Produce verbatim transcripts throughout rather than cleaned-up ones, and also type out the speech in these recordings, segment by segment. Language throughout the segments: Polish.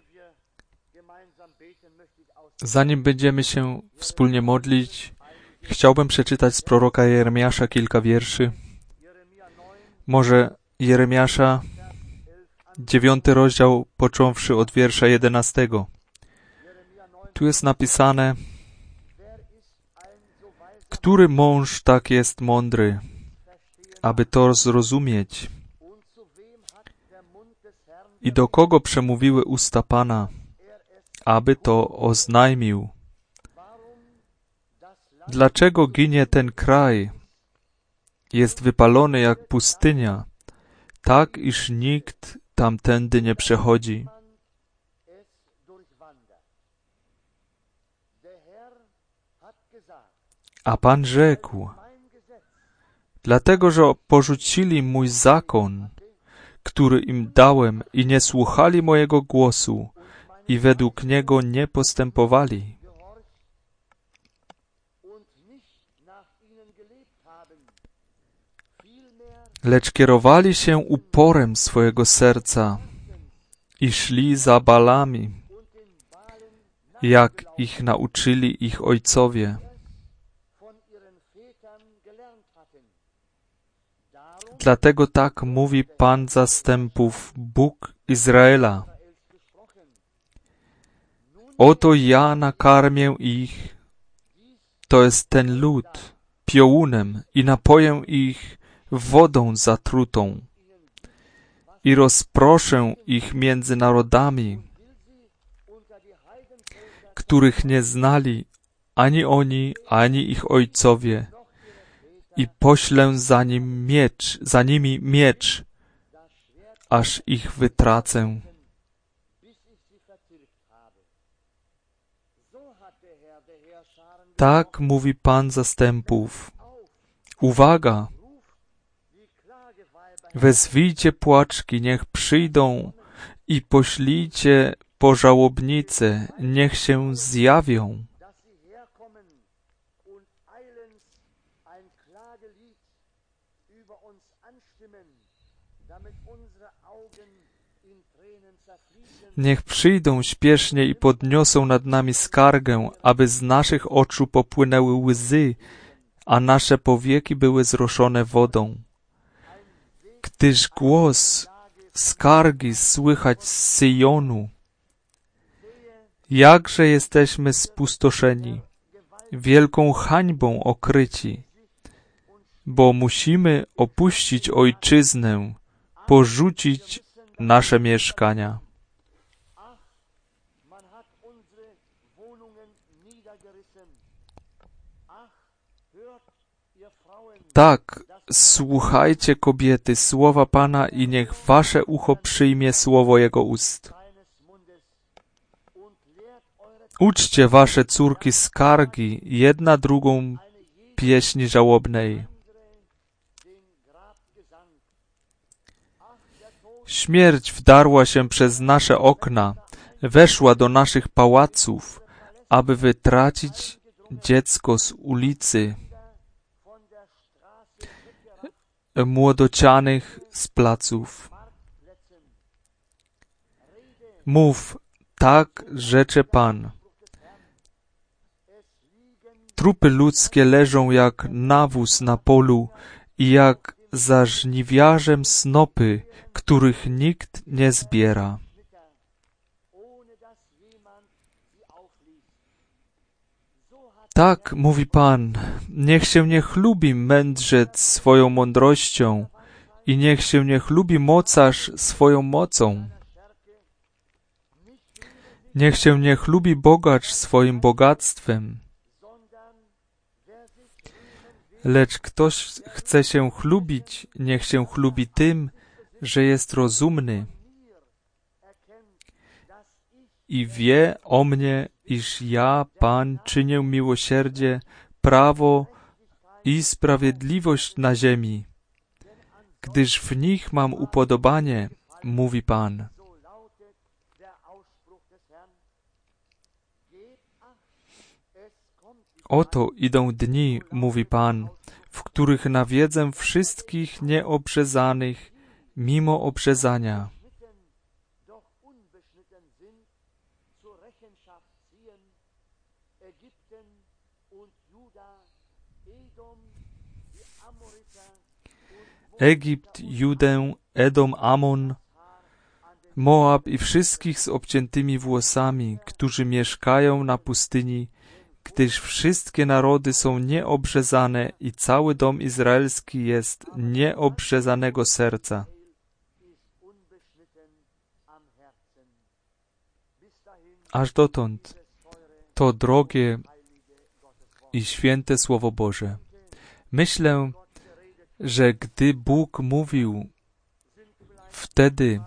Zanim będziemy się wspólnie modlić, chciałbym przeczytać z proroka Jeremiasza kilka wierszy. Może Jeremiasza, dziewiąty rozdział, począwszy od wiersza jedenastego. Tu jest napisane: który mąż tak jest mądry, aby to zrozumieć? I do kogo przemówiły usta Pana, aby to oznajmił? Dlaczego ginie ten kraj? Jest wypalony jak pustynia, tak iż nikt tamtędy nie przechodzi. A Pan rzekł: dlatego, że porzucili mój zakon, który im dałem, i nie słuchali mojego głosu, i według niego nie postępowali. Lecz kierowali się uporem swojego serca i szli za Balami, jak ich nauczyli ich ojcowie. Dlatego tak mówi Pan zastępów, Bóg Izraela: oto ja nakarmię ich, to jest ten lud, piołunem, i napoję ich wodą zatrutą i rozproszę ich między narodami, których nie znali ani oni, ani ich ojcowie, i poślę za nim miecz, za nimi miecz, aż ich wytracę. Tak mówi Pan zastępów. Uwaga! Wezwijcie płaczki, niech przyjdą, i poślijcie po żałobnice, niech się zjawią. Niech przyjdą śpiesznie i podniosą nad nami skargę, aby z naszych oczu popłynęły łzy, a nasze powieki były zroszone wodą. Gdyż głos skargi słychać z Syjonu. Jakże jesteśmy spustoszeni, wielką hańbą okryci, bo musimy opuścić ojczyznę, porzucić nasze mieszkania. Tak, słuchajcie, kobiety, słowa Pana, i niech wasze ucho przyjmie słowo Jego ust. Uczcie wasze córki skargi, jedna drugą pieśni żałobnej. Śmierć wdarła się przez nasze okna, weszła do naszych pałaców, aby wytracić dziecko z ulicy, młodocianych z placów. Mów, tak rzecze Pan. Trupy ludzkie leżą jak nawóz na polu i jak za żniwiarzem snopy, których nikt nie zbiera. Tak, mówi Pan, niech się nie chlubi mędrzec swoją mądrością i niech się nie chlubi mocarz swoją mocą. Niech się nie chlubi bogacz swoim bogactwem. Lecz ktoś chce się chlubić, niech się chlubi tym, że jest rozumny i wie o mnie, iż ja, Pan, czynię miłosierdzie, prawo i sprawiedliwość na ziemi, gdyż w nich mam upodobanie, mówi Pan. Oto idą dni, mówi Pan, w których nawiedzę wszystkich nieobrzezanych mimo obrzezania. Egipt, Judę, Edom, Amon, Moab i wszystkich z obciętymi włosami, którzy mieszkają na pustyni, gdyż wszystkie narody są nieobrzezane i cały dom izraelski jest nieobrzezanego serca. Aż dotąd to drogie i święte Słowo Boże. Myślę, że gdy Bóg mówił wtedy,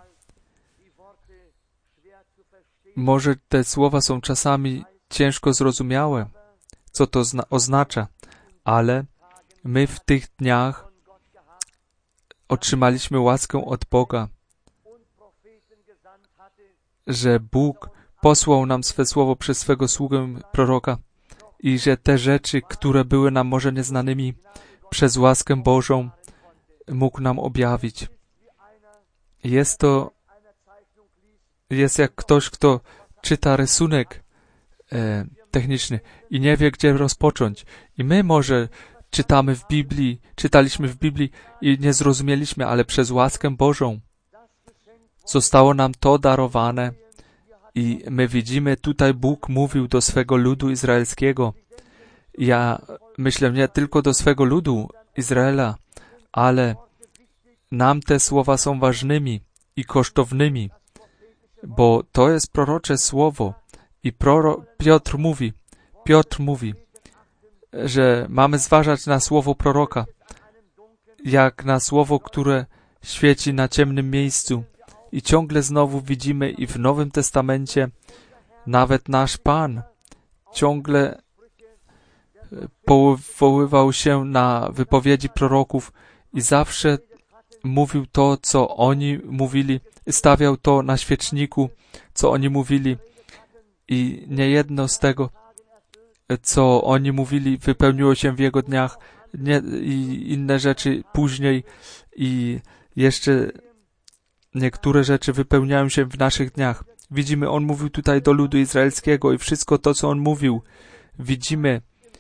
może te słowa są czasami ciężko zrozumiałe, co to oznacza, ale my w tych dniach otrzymaliśmy łaskę od Boga, że Bóg posłał nam swe słowo przez swego sługę proroka i że te rzeczy, które były nam może nieznanymi, przez łaskę Bożą mógł nam objawić. Jest to, jest jak ktoś, kto czyta rysunek e, techniczny i nie wie, gdzie rozpocząć. I my może czytamy w Biblii, czytaliśmy w Biblii i nie zrozumieliśmy, ale przez łaskę Bożą zostało nam to darowane i my widzimy, tutaj Bóg mówił do swego ludu izraelskiego. Ja myślę nie tylko do swego ludu Izraela, ale nam te słowa są ważnymi i kosztownymi, bo to jest prorocze słowo i proro... Piotr mówi, Piotr mówi, że mamy zważać na słowo proroka, jak na słowo, które świeci na ciemnym miejscu. I ciągle znowu widzimy i w Nowym Testamencie nawet nasz Pan ciągle powoływał się na wypowiedzi proroków i zawsze mówił to, co oni mówili, stawiał to na świeczniku, co oni mówili i niejedno z tego, co oni mówili, wypełniło się w jego dniach nie, i inne rzeczy później i jeszcze niektóre rzeczy wypełniają się w naszych dniach. Widzimy, on mówił tutaj do ludu izraelskiego i wszystko to, co on mówił, widzimy,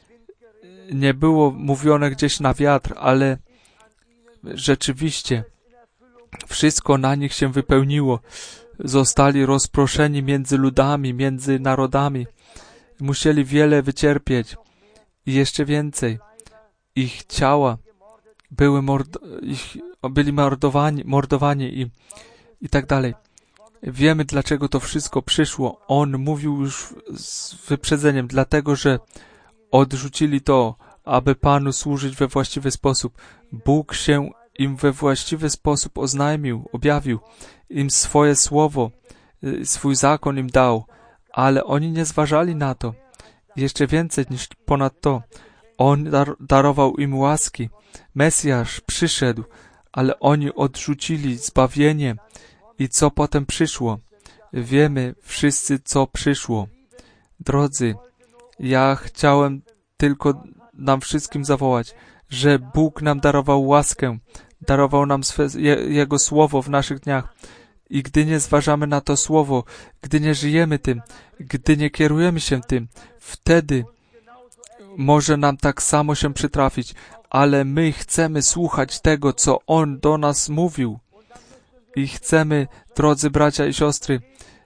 nie było mówione gdzieś na wiatr, ale rzeczywiście wszystko na nich się wypełniło. Zostali rozproszeni między ludami, między narodami. Musieli wiele wycierpieć i jeszcze więcej. Ich ciała były mord ich, byli mordowani, mordowani i, i tak dalej. Wiemy, dlaczego to wszystko przyszło. On mówił już z wyprzedzeniem, dlatego, że odrzucili to, aby Panu służyć we właściwy sposób. Bóg się im we właściwy sposób oznajmił, objawił im swoje słowo, swój zakon im dał, ale oni nie zważali na to. Jeszcze więcej niż ponad to. On dar darował im łaski. Mesjasz przyszedł, ale oni odrzucili zbawienie. I co potem przyszło? Wiemy wszyscy, co przyszło. Drodzy, ja chciałem tylko nam wszystkim zawołać, że Bóg nam darował łaskę, darował nam swe, je, Jego słowo w naszych dniach. I gdy nie zważamy na to słowo, gdy nie żyjemy tym, gdy nie kierujemy się tym, wtedy może nam tak samo się przytrafić, ale my chcemy słuchać tego, co On do nas mówił. I chcemy, drodzy bracia i siostry,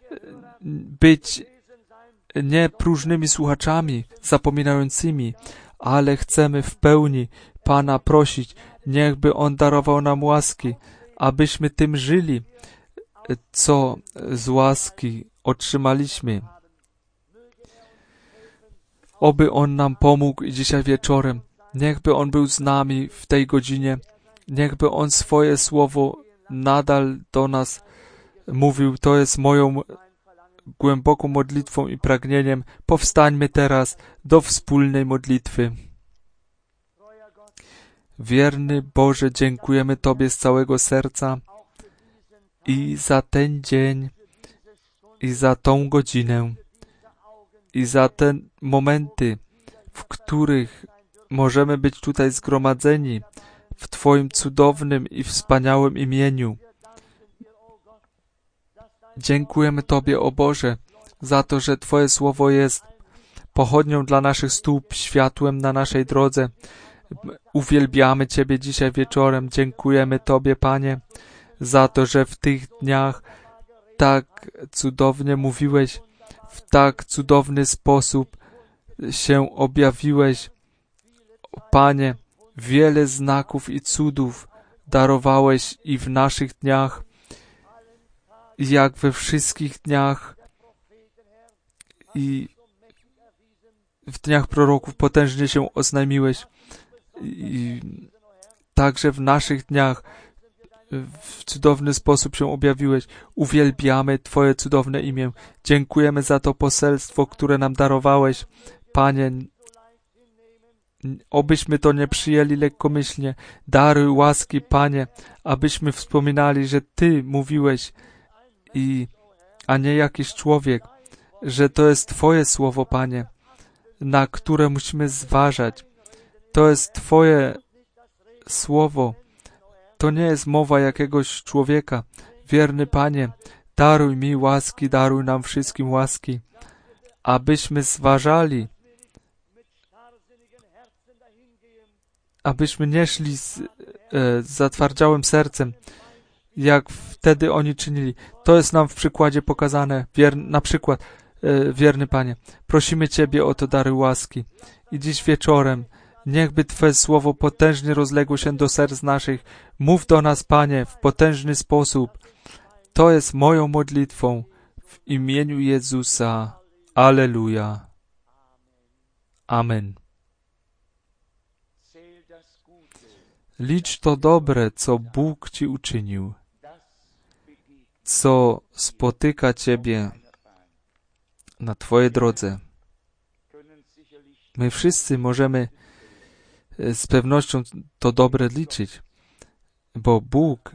być nie próżnymi słuchaczami, zapominającymi, ale chcemy w pełni Pana prosić, niechby On darował nam łaski, abyśmy tym żyli, co z łaski otrzymaliśmy. Oby On nam pomógł i dzisiaj wieczorem. Niechby On był z nami w tej godzinie. Niechby On swoje słowo nadal do nas mówił. To jest moją głęboką modlitwą i pragnieniem. Powstańmy teraz do wspólnej modlitwy. Wierny Boże, dziękujemy Tobie z całego serca i za ten dzień, i za tą godzinę, i za te momenty, w których możemy być tutaj zgromadzeni w Twoim cudownym i wspaniałym imieniu. Dziękujemy Tobie, o Boże, za to, że Twoje słowo jest pochodnią dla naszych stóp, światłem na naszej drodze. Uwielbiamy Ciebie dzisiaj wieczorem. Dziękujemy Tobie, Panie, za to, że w tych dniach tak cudownie mówiłeś, w tak cudowny sposób się objawiłeś. Panie, wiele znaków i cudów darowałeś i w naszych dniach, jak we wszystkich dniach i w dniach proroków potężnie się oznajmiłeś. I także w naszych dniach w cudowny sposób się objawiłeś. Uwielbiamy Twoje cudowne imię. Dziękujemy za to poselstwo, które nam darowałeś. Panie, obyśmy to nie przyjęli lekkomyślnie. Daruj łaski, Panie, abyśmy wspominali, że Ty mówiłeś, i, a nie jakiś człowiek, że to jest Twoje słowo, Panie, na które musimy zważać. To jest Twoje słowo. To nie jest mowa jakiegoś człowieka. Wierny Panie, daruj mi łaski, daruj nam wszystkim łaski, abyśmy zważali, abyśmy nie szli z, e, z zatwardziałym sercem, jak wtedy oni czynili. To jest nam w przykładzie pokazane. Wier, na przykład, e, wierny Panie, prosimy Ciebie o to dary łaski. I dziś wieczorem niechby Twoje słowo potężnie rozległo się do serc naszych. Mów do nas, Panie, w potężny sposób. To jest moją modlitwą w imieniu Jezusa. Alleluja. Amen. Licz to dobre, co Bóg Ci uczynił, co spotyka Ciebie na Twojej drodze. My wszyscy możemy z pewnością to dobre liczyć, bo Bóg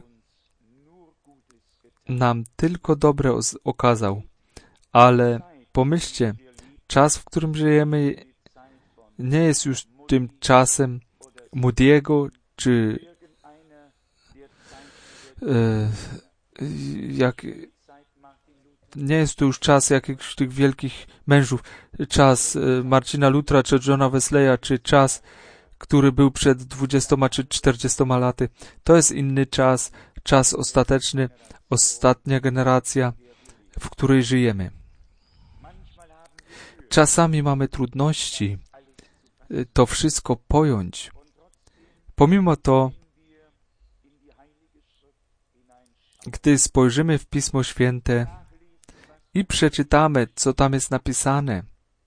nam tylko dobre okazał. Ale pomyślcie, czas, w którym żyjemy, nie jest już tym czasem Moody'ego, czy e, jak nie jest to już czas jakichś tych wielkich mężów, czas e, Marcina Lutra, czy Johna Wesleya, czy czas, który był przed dwudziestoma czy czterdziestoma laty. To jest inny czas, czas ostateczny, ostatnia generacja, w której żyjemy. Czasami mamy trudności to wszystko pojąć. Pomimo to, gdy spojrzymy w Pismo Święte i przeczytamy, co tam jest napisane,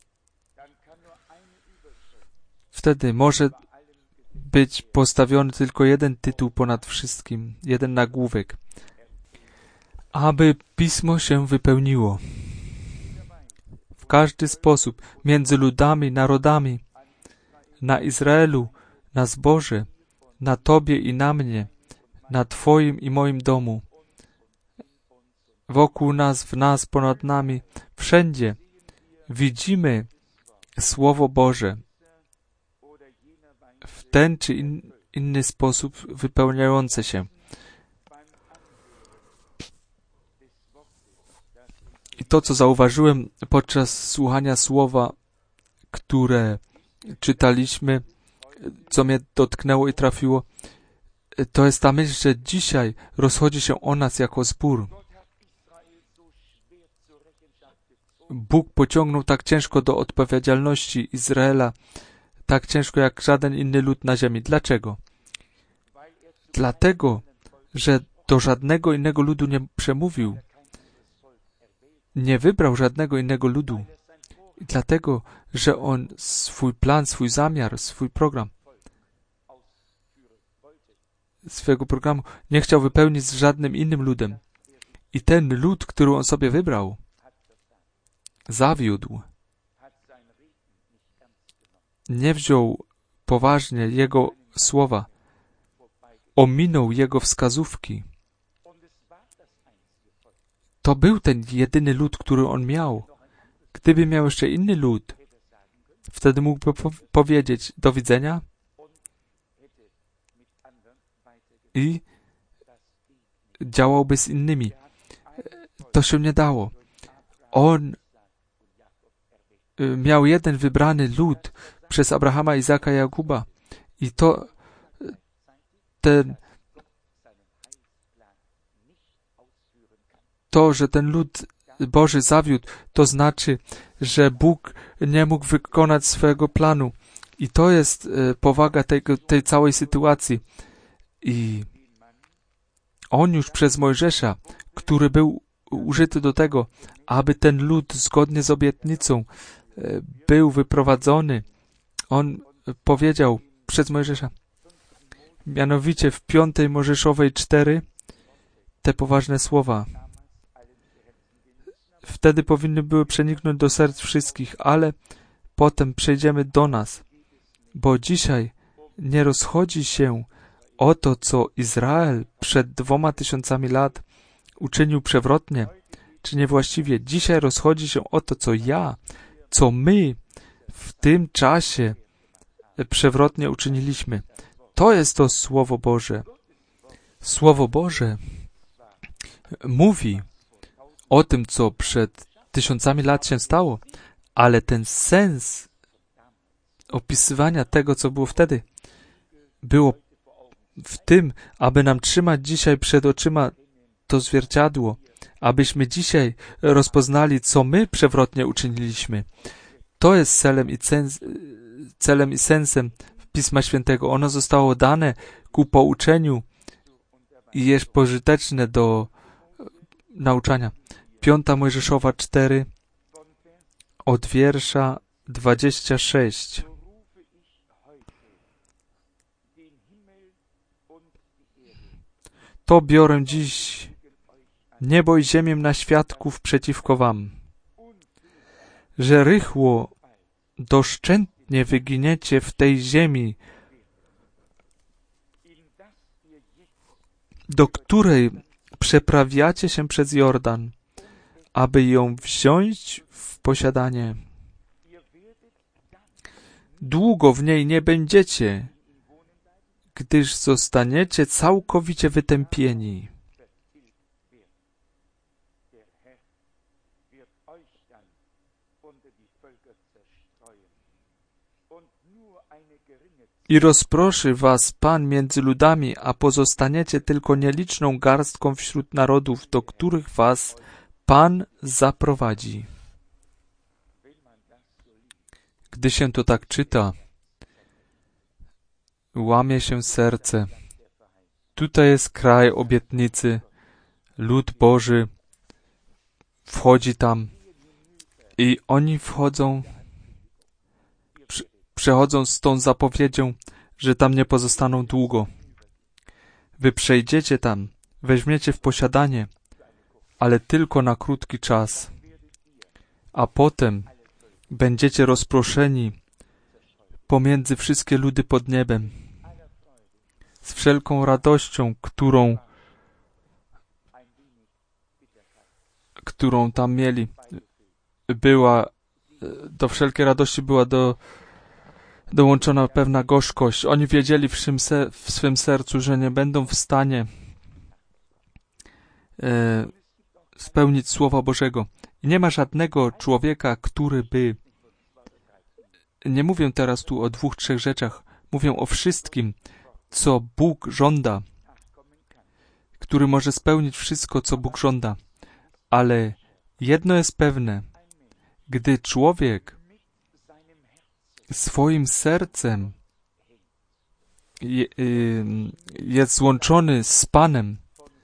wtedy może być postawiony tylko jeden tytuł ponad wszystkim, jeden nagłówek. Aby Pismo się wypełniło. W każdy sposób, między ludami, narodami, na Izraelu, na zboże, na Tobie i na mnie, na Twoim i moim domu, wokół nas, w nas, ponad nami, wszędzie widzimy Słowo Boże w ten czy in, inny sposób wypełniające się. I to, co zauważyłem podczas słuchania słowa, które czytaliśmy, co mnie dotknęło i trafiło, to jest ta myśl, że dzisiaj rozchodzi się o nas jako zbór. Bóg pociągnął tak ciężko do odpowiedzialności Izraela, tak ciężko jak żaden inny lud na ziemi. Dlaczego? Dlatego, że do żadnego innego ludu nie przemówił. Nie wybrał żadnego innego ludu. I dlatego, że On swój plan, swój zamiar, swój program, swojego programu nie chciał wypełnić z żadnym innym ludem. I ten lud, który On sobie wybrał, zawiódł. Nie wziął poważnie Jego słowa. Ominął Jego wskazówki. To był ten jedyny lud, który On miał. Gdyby miał jeszcze inny lud, wtedy mógłby po- powiedzieć do widzenia i działałby z innymi. to się nie dało. On miał jeden wybrany lud przez Abrahama, Izaka i Jakuba. I to ten to, że ten lud Boży zawiódł, to znaczy, że Bóg nie mógł wykonać swojego planu. I to jest powaga tej, tej całej sytuacji. I on już przez Mojżesza, który był użyty do tego, aby ten lud zgodnie z obietnicą był wyprowadzony, on powiedział przez Mojżesza, mianowicie w piątej Mojżeszowej cztery, te poważne słowa. Wtedy powinny były przeniknąć do serc wszystkich, ale potem przejdziemy do nas, bo dzisiaj nie rozchodzi się o to, co Izrael przed dwoma tysiącami lat uczynił przewrotnie, czy niewłaściwie. Dzisiaj rozchodzi się o to, co ja, co my w tym czasie przewrotnie uczyniliśmy. To jest to Słowo Boże. Słowo Boże mówi o tym, co przed tysiącami lat się stało, ale ten sens opisywania tego, co było wtedy, było w tym, aby nam trzymać dzisiaj przed oczyma to zwierciadło, abyśmy dzisiaj rozpoznali, co my przewrotnie uczyniliśmy. To jest celem i, sens, celem i sensem Pisma Świętego. Ono zostało dane ku pouczeniu i jest pożyteczne do nauczania. Piąta Mojżeszowa cztery od wiersza dwudziestego szóstego. To biorę dziś niebo i ziemię na świadków przeciwko wam, że rychło, doszczętnie wyginiecie w tej ziemi, do której przeprawiacie się przez Jordan, aby ją wziąć w posiadanie. Długo w niej nie będziecie, gdyż zostaniecie całkowicie wytępieni. I rozproszy was Pan między ludami, a pozostaniecie tylko nieliczną garstką wśród narodów, do których was Pan zaprowadzi. Gdy się to tak czyta, łamie się serce. Tutaj jest kraj obietnicy, lud Boży wchodzi tam i oni wchodzą, przechodzą z tą zapowiedzią, że tam nie pozostaną długo. Wy przejdziecie tam, weźmiecie w posiadanie, ale tylko na krótki czas, a potem będziecie rozproszeni pomiędzy wszystkie ludy pod niebem. Z wszelką radością, którą, którą tam mieli, była, do wszelkiej radości była do, dołączona pewna gorzkość. Oni wiedzieli w swym, ser, w swym sercu, że nie będą w stanie e, spełnić Słowa Bożego. I nie ma żadnego człowieka, który by... Nie mówię teraz tu o dwóch, trzech rzeczach. Mówię o wszystkim, co Bóg żąda, który może spełnić wszystko, co Bóg żąda. Ale jedno jest pewne. Gdy człowiek swoim sercem je, y, jest złączony z Panem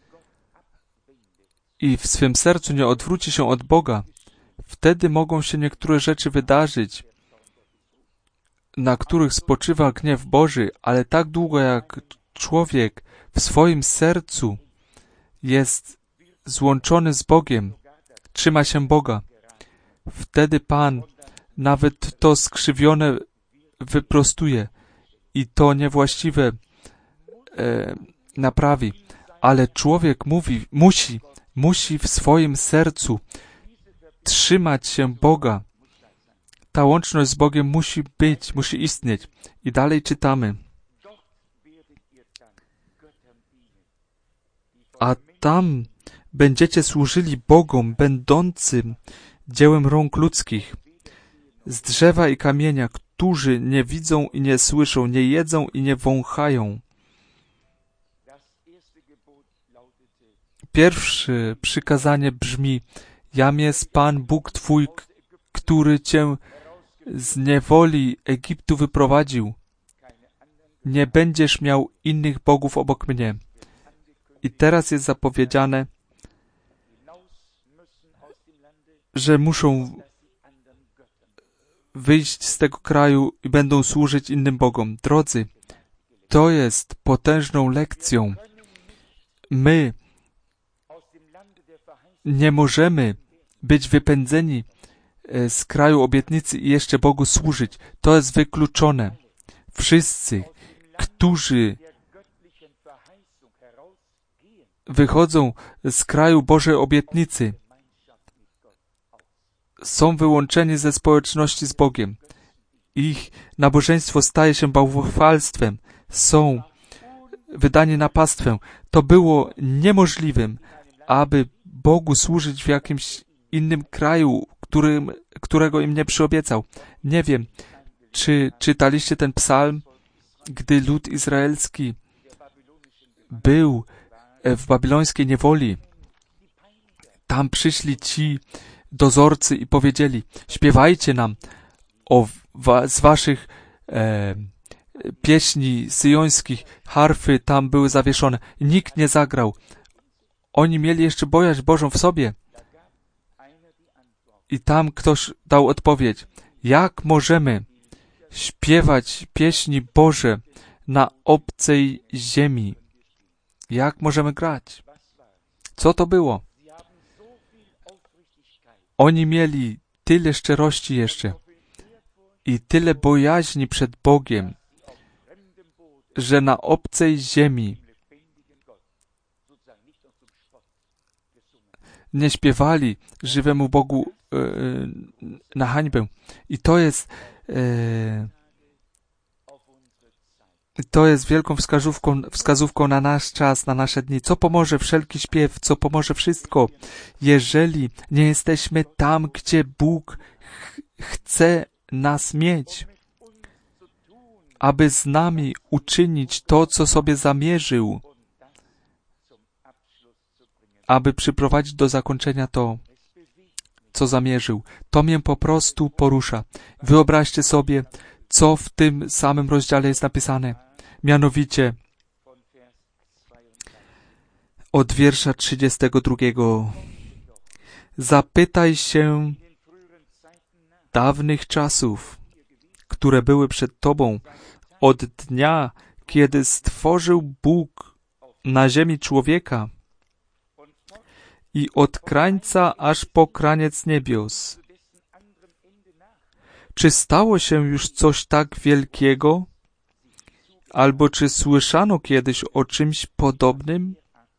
i w swym sercu nie odwróci się od Boga, wtedy mogą się niektóre rzeczy wydarzyć, na których spoczywa gniew Boży, ale tak długo jak człowiek w swoim sercu jest złączony z Bogiem, trzyma się Boga, wtedy Pan nawet to skrzywione wyprostuje i to niewłaściwe e, naprawi. Ale człowiek mówi, musi, musi w swoim sercu trzymać się Boga. Ta łączność z Bogiem musi być, musi istnieć. I dalej czytamy. A tam będziecie służyli Bogom, będącym dziełem rąk ludzkich, z drzewa i kamienia, którzy nie widzą i nie słyszą, nie jedzą i nie wąchają. Pierwsze przykazanie brzmi: Jam jest Pan Bóg Twój, który Cię z niewoli Egiptu wyprowadził. Nie będziesz miał innych bogów obok mnie. I teraz jest zapowiedziane, że muszą wyjść z tego kraju i będą służyć innym bogom. Drodzy, to jest potężną lekcją. My nie możemy być wypędzeni z kraju obietnicy i jeszcze Bogu służyć. To jest wykluczone. Wszyscy, którzy wychodzą z kraju Bożej obietnicy, są wyłączeni ze społeczności z Bogiem. Ich nabożeństwo staje się bałwochwalstwem. Są wydani na pastwę. To było niemożliwym, aby Bogu służyć w jakimś innym kraju, którym, którego im nie przyobiecał. Nie wiem, czy czytaliście ten psalm, gdy lud izraelski był w babilońskiej niewoli. Tam przyszli ci dozorcy i powiedzieli: śpiewajcie nam o wa- z waszych e, pieśni syjońskich, harfy tam były zawieszone. Nikt nie zagrał. Oni mieli jeszcze bojaźń Bożą w sobie. I tam ktoś dał odpowiedź: jak możemy śpiewać pieśni Boże na obcej ziemi? Jak możemy grać? Co to było? Oni mieli tyle szczerości jeszcze i tyle bojaźni przed Bogiem, że na obcej ziemi nie śpiewali żywemu Bogu e, na hańbę. I to jest e, to jest wielką wskazówką, wskazówką na nasz czas, na nasze dni. Co pomoże wszelki śpiew, co pomoże wszystko, jeżeli nie jesteśmy tam, gdzie Bóg ch- chce nas mieć, aby z nami uczynić to, co sobie zamierzył, aby przyprowadzić do zakończenia to, co zamierzył. To mnie po prostu porusza. Wyobraźcie sobie, co w tym samym rozdziale jest napisane. Mianowicie od wiersza trzydziestego drugiego. Zapytaj się dawnych czasów, które były przed Tobą, od dnia, kiedy stworzył Bóg na ziemi człowieka i od krańca aż po kraniec niebios. Czy stało się już coś tak wielkiego? Albo czy słyszano kiedyś o czymś podobnym?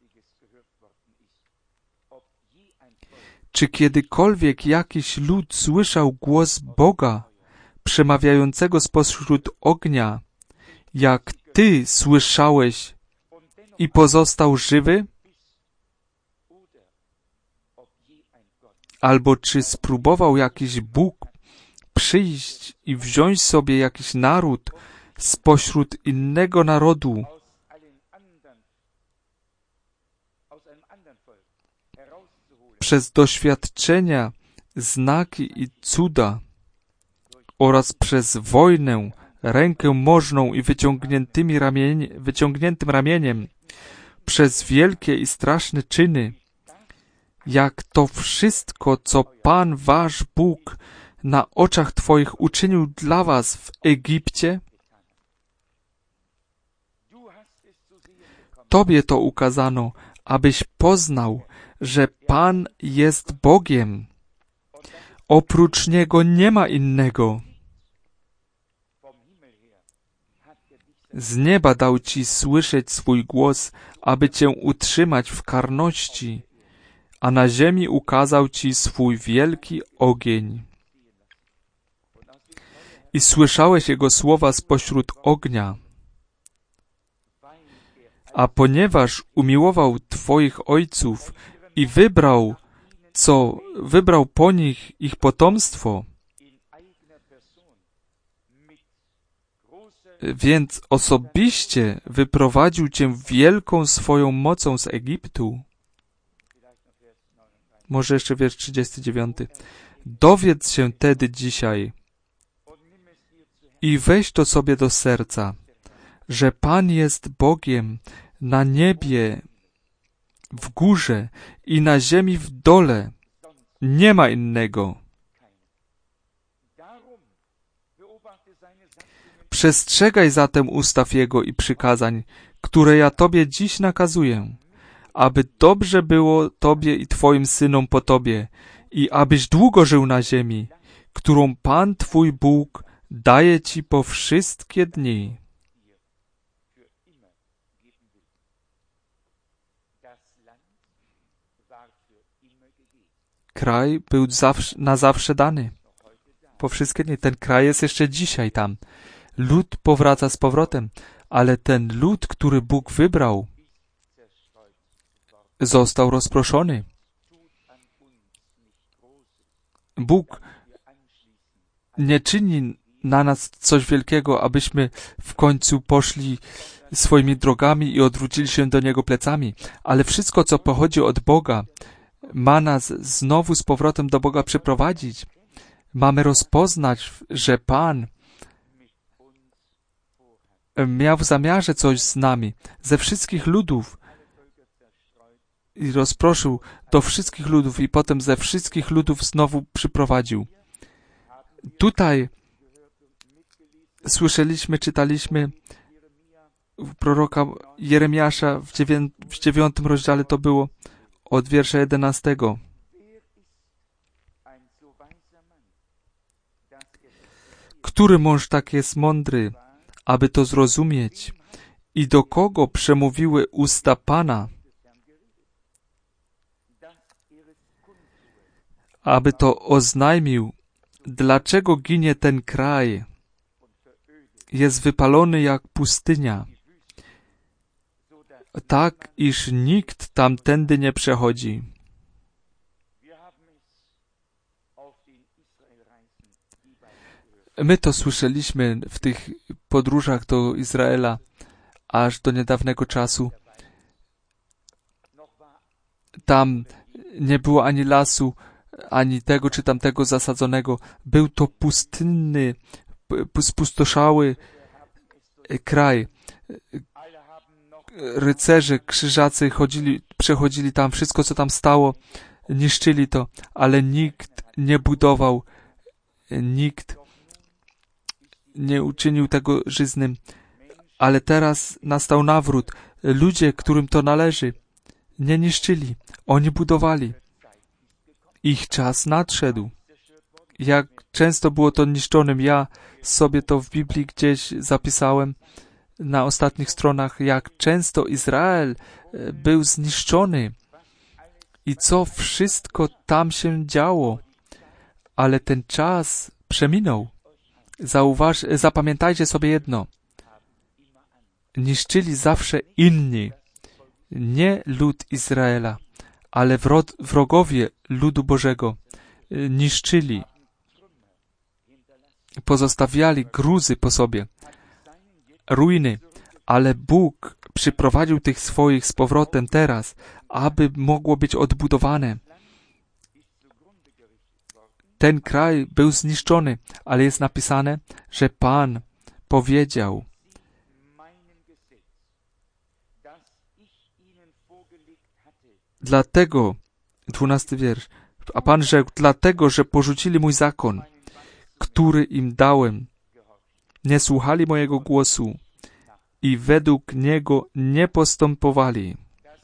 Czy kiedykolwiek jakiś lud słyszał głos Boga, przemawiającego spośród ognia, jak Ty słyszałeś i pozostał żywy? Albo czy spróbował jakiś Bóg przyjść i wziąć sobie jakiś naród spośród innego narodu, przez doświadczenia, znaki i cuda oraz przez wojnę, rękę możną i wyciągniętymi ramień, wyciągniętym ramieniem, przez wielkie i straszne czyny, jak to wszystko, co Pan wasz Bóg na oczach Twoich uczynił dla was w Egipcie? Tobie to ukazano, abyś poznał, że Pan jest Bogiem. Oprócz Niego nie ma innego. Z nieba dał Ci słyszeć swój głos, aby Cię utrzymać w karności, a na ziemi ukazał Ci swój wielki ogień. I słyszałeś Jego słowa spośród ognia. A ponieważ umiłował Twoich ojców, i wybrał, co wybrał po nich ich potomstwo, więc osobiście wyprowadził cię wielką swoją mocą z Egiptu. Może jeszcze wiersz trzydziesty dziewiąty. Dowiedz się tedy dzisiaj i weź to sobie do serca, że Pan jest Bogiem na niebie, w górze i na ziemi w dole. Nie ma innego. Przestrzegaj zatem ustaw Jego i przykazań, które ja Tobie dziś nakazuję, aby dobrze było Tobie i Twoim synom po Tobie i abyś długo żył na ziemi, którą Pan Twój Bóg daje Ci po wszystkie dni. Kraj był zawsze, na zawsze dany. Po wszystkie dni. Ten kraj jest jeszcze dzisiaj tam. Lud powraca z powrotem, ale ten lud, który Bóg wybrał, został rozproszony. Bóg nie czyni na nas coś wielkiego, abyśmy w końcu poszli swoimi drogami i odwrócili się do Niego plecami, ale wszystko, co pochodzi od Boga, ma nas znowu z powrotem do Boga przyprowadzić. Mamy rozpoznać, że Pan miał w zamiarze coś z nami, ze wszystkich ludów i rozproszył do wszystkich ludów i potem ze wszystkich ludów znowu przyprowadził. Tutaj słyszeliśmy, czytaliśmy proroka Jeremiasza w, dziewię- w dziewiątym rozdziale to było od wiersza jedenastego. Który mąż tak jest mądry, aby to zrozumieć? I do kogo przemówiły usta Pana, aby to oznajmił, dlaczego ginie ten kraj? Jest wypalony jak pustynia, tak iż nikt tamtędy nie przechodzi. My to słyszeliśmy w tych podróżach do Izraela aż do niedawnego czasu. Tam nie było ani lasu, ani tego czy tamtego zasadzonego. Był to pustynny, spustoszały kraj. Rycerze, krzyżacy chodzili, przechodzili tam, wszystko co tam stało, niszczyli to, ale nikt nie budował, nikt nie uczynił tego żyznym. Ale teraz nastał nawrót. Ludzie, którym to należy, nie niszczyli, oni budowali. Ich czas nadszedł. Jak często było to niszczonym, ja sobie to w Biblii gdzieś zapisałem na ostatnich stronach, jak często Izrael był zniszczony i co wszystko tam się działo. Ale ten czas przeminął. Zauważ, zapamiętajcie sobie jedno. Niszczyli zawsze inni, nie lud Izraela, ale wrogowie ludu Bożego niszczyli, pozostawiali gruzy po sobie, ruiny, ale Bóg przyprowadził tych swoich z powrotem teraz, aby mogło być odbudowane. Ten kraj był zniszczony, ale jest napisane, że Pan powiedział, dlatego, dwunasty wiersz, a Pan rzekł, dlatego, że porzucili mój zakon, który im dałem, nie słuchali mojego głosu i według niego nie postępowali.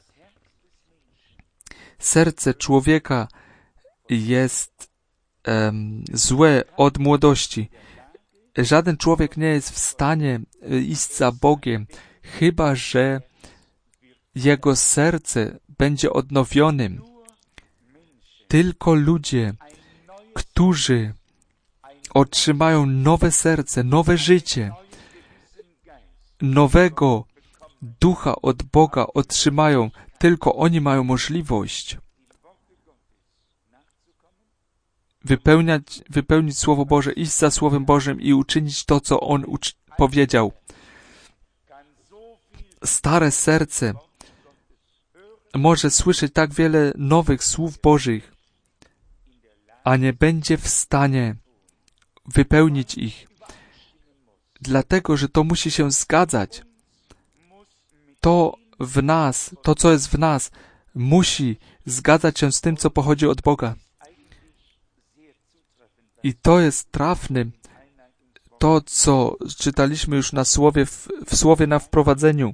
Serce człowieka jest um, złe od młodości. Żaden człowiek nie jest w stanie iść za Bogiem, chyba że jego serce będzie odnowionym. Tylko ludzie, którzy otrzymają nowe serce, nowe życie, nowego ducha od Boga otrzymają, tylko oni mają możliwość wypełniać, wypełnić Słowo Boże, iść za Słowem Bożym i uczynić to, co On uczy- powiedział. Stare serce może słyszeć tak wiele nowych słów Bożych, a nie będzie w stanie wypełnić ich. Dlatego, że to musi się zgadzać. To w nas, to co jest w nas, musi zgadzać się z tym, co pochodzi od Boga. I to jest trafne, to co czytaliśmy już na słowie, w, w słowie na wprowadzeniu.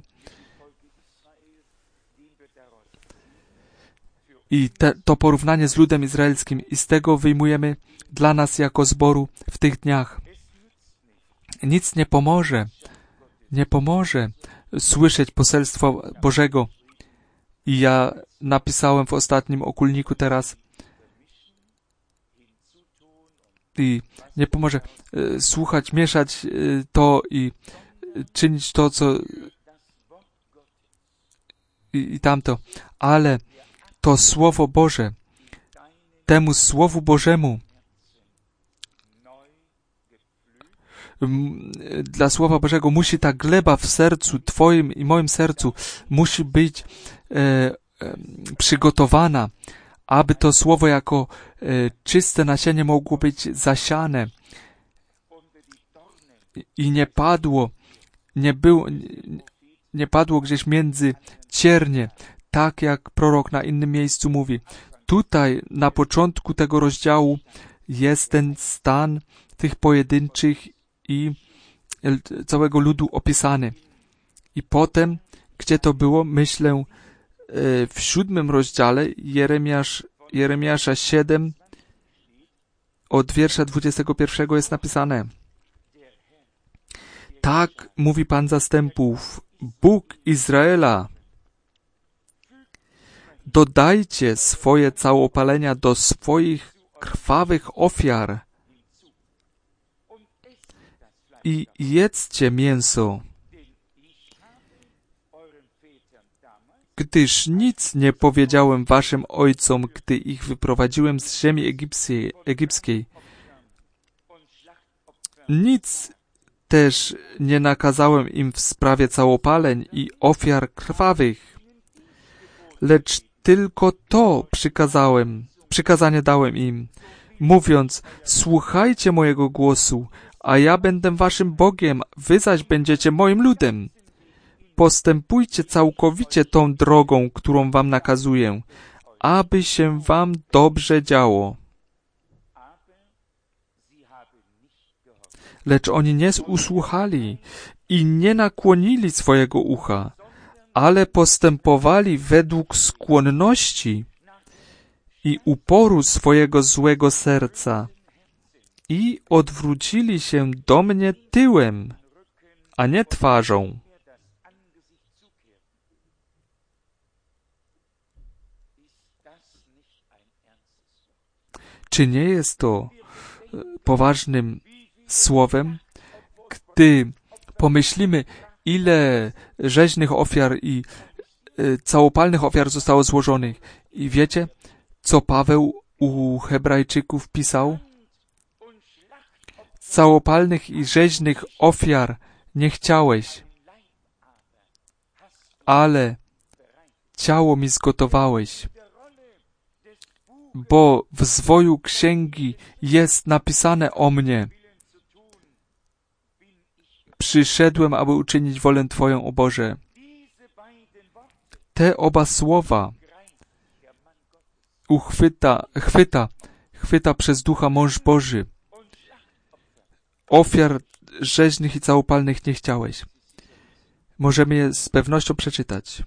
I te, to porównanie z ludem izraelskim i z tego wyjmujemy dla nas jako zboru w tych dniach. Nic nie pomoże, nie pomoże słyszeć poselstwa Bożego. I ja napisałem w ostatnim okulniku teraz i nie pomoże y, słuchać, mieszać y, to i y, czynić to, co i, i tamto, ale to Słowo Boże, temu Słowu Bożemu, dla Słowa Bożego musi ta gleba w sercu Twoim i moim sercu musi być e, e, przygotowana, aby to Słowo jako e, czyste nasienie mogło być zasiane i nie padło, nie było, nie padło gdzieś między ciernie, tak jak prorok na innym miejscu mówi. Tutaj na początku tego rozdziału jest ten stan tych pojedynczych i całego ludu opisany. I potem, gdzie to było, myślę, w siódmym rozdziale Jeremiasz, Jeremiasza siedem od wiersza dwudziestego pierwszego jest napisane: tak mówi Pan zastępów, Bóg Izraela, dodajcie swoje całopalenia do swoich krwawych ofiar i jedzcie mięso, gdyż nic nie powiedziałem waszym ojcom, gdy ich wyprowadziłem z ziemi egipskiej, egipskiej. Nic też nie nakazałem im w sprawie całopaleń i ofiar krwawych, lecz tylko to przykazałem, przykazanie dałem im, mówiąc: słuchajcie mojego głosu, a ja będę waszym Bogiem, wy zaś będziecie moim ludem. Postępujcie całkowicie tą drogą, którą wam nakazuję, aby się wam dobrze działo. Lecz oni nie usłuchali i nie nakłonili swojego ucha, ale postępowali według skłonności i uporu swojego złego serca i odwrócili się do mnie tyłem, a nie twarzą. Czy nie jest to poważnym słowem, gdy pomyślimy, ile rzeźnych ofiar i całopalnych ofiar zostało złożonych? I wiecie, co Paweł u Hebrajczyków pisał? Całopalnych i rzeźnych ofiar nie chciałeś, ale ciało mi zgotowałeś, bo w zwoju księgi jest napisane o mnie: przyszedłem, aby uczynić wolę Twoją, o Boże. Te oba słowa uchwyta, chwyta, chwyta przez Ducha mąż Boży. Ofiar rzeźnych i całopalnych nie chciałeś. Możemy je z pewnością przeczytać.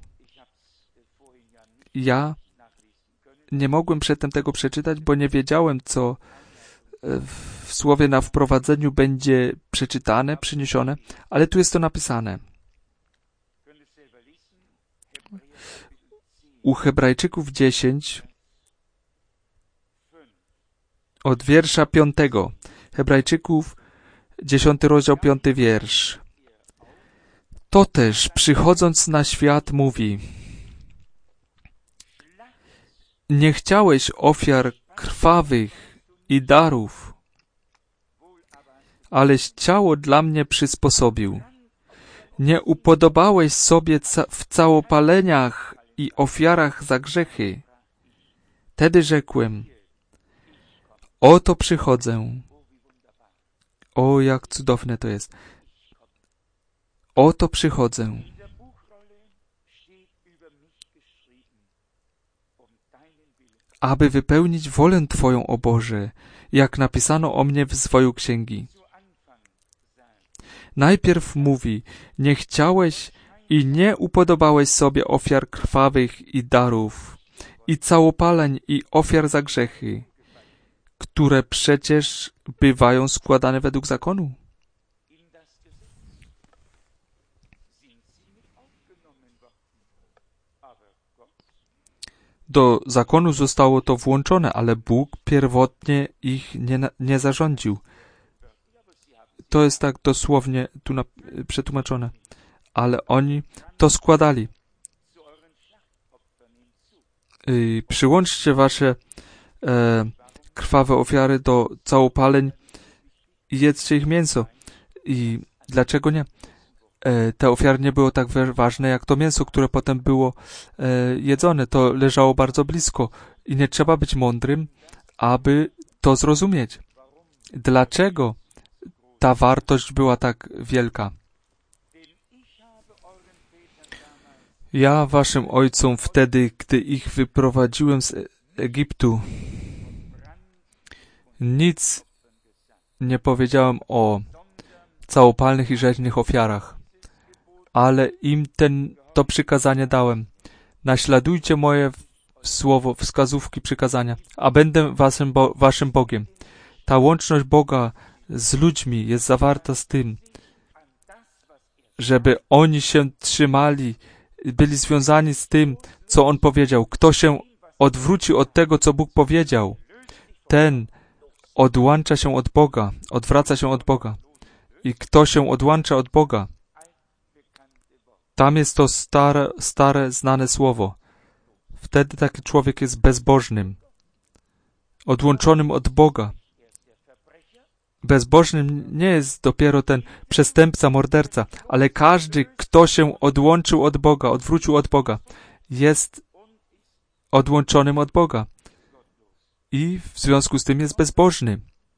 Ja nie mogłem przedtem tego przeczytać, bo nie wiedziałem, co w słowie na wprowadzeniu będzie przeczytane, przyniesione, ale tu jest to napisane. U Hebrajczyków dziesięć od wiersza piątego. Hebrajczyków dziesiąty rozdział, piąty wiersz. To też, przychodząc na świat, mówi: nie chciałeś ofiar krwawych i darów, aleś ciało dla mnie przysposobił. Nie upodobałeś sobie ca- w całopaleniach i ofiarach za grzechy. Wtedy rzekłem, oto przychodzę. O, jak cudowne to jest. Oto przychodzę. Aby wypełnić wolę Twoją, o Boże, jak napisano o mnie w zwoju księgi. Najpierw mówi, nie chciałeś i nie upodobałeś sobie ofiar krwawych i darów, i całopaleń i ofiar za grzechy, które przecież bywają składane według zakonu. Do zakonu zostało to włączone, ale Bóg pierwotnie ich nie, nie zarządził. To jest tak dosłownie tu na, przetłumaczone. Ale oni to składali. I przyłączcie wasze e, krwawe ofiary do całopaleń i jedzcie ich mięso. I dlaczego nie? E, te ofiary nie było tak ważne jak to mięso, które potem było e, jedzone. To leżało bardzo blisko. I nie trzeba być mądrym, aby to zrozumieć. Dlaczego ta wartość była tak wielka? Ja waszym ojcom wtedy, gdy ich wyprowadziłem z Egiptu, nic nie powiedziałem o całopalnych i rzeźnych ofiarach, ale im ten, to przykazanie dałem. Naśladujcie moje słowo, wskazówki, przykazania, a będę waszym, bo, waszym Bogiem. Ta łączność Boga z ludźmi jest zawarta z tym, żeby oni się trzymali, byli związani z tym, co On powiedział. Kto się odwróci od tego, co Bóg powiedział, ten odłącza się od Boga, odwraca się od Boga. I kto się odłącza od Boga, tam jest to stare, stare, znane słowo. Wtedy taki człowiek jest bezbożnym, odłączonym od Boga. Bezbożnym nie jest dopiero ten przestępca, morderca, ale każdy, kto się odłączył od Boga, odwrócił od Boga, jest odłączonym od Boga. I w związku z tym jest bezbożny.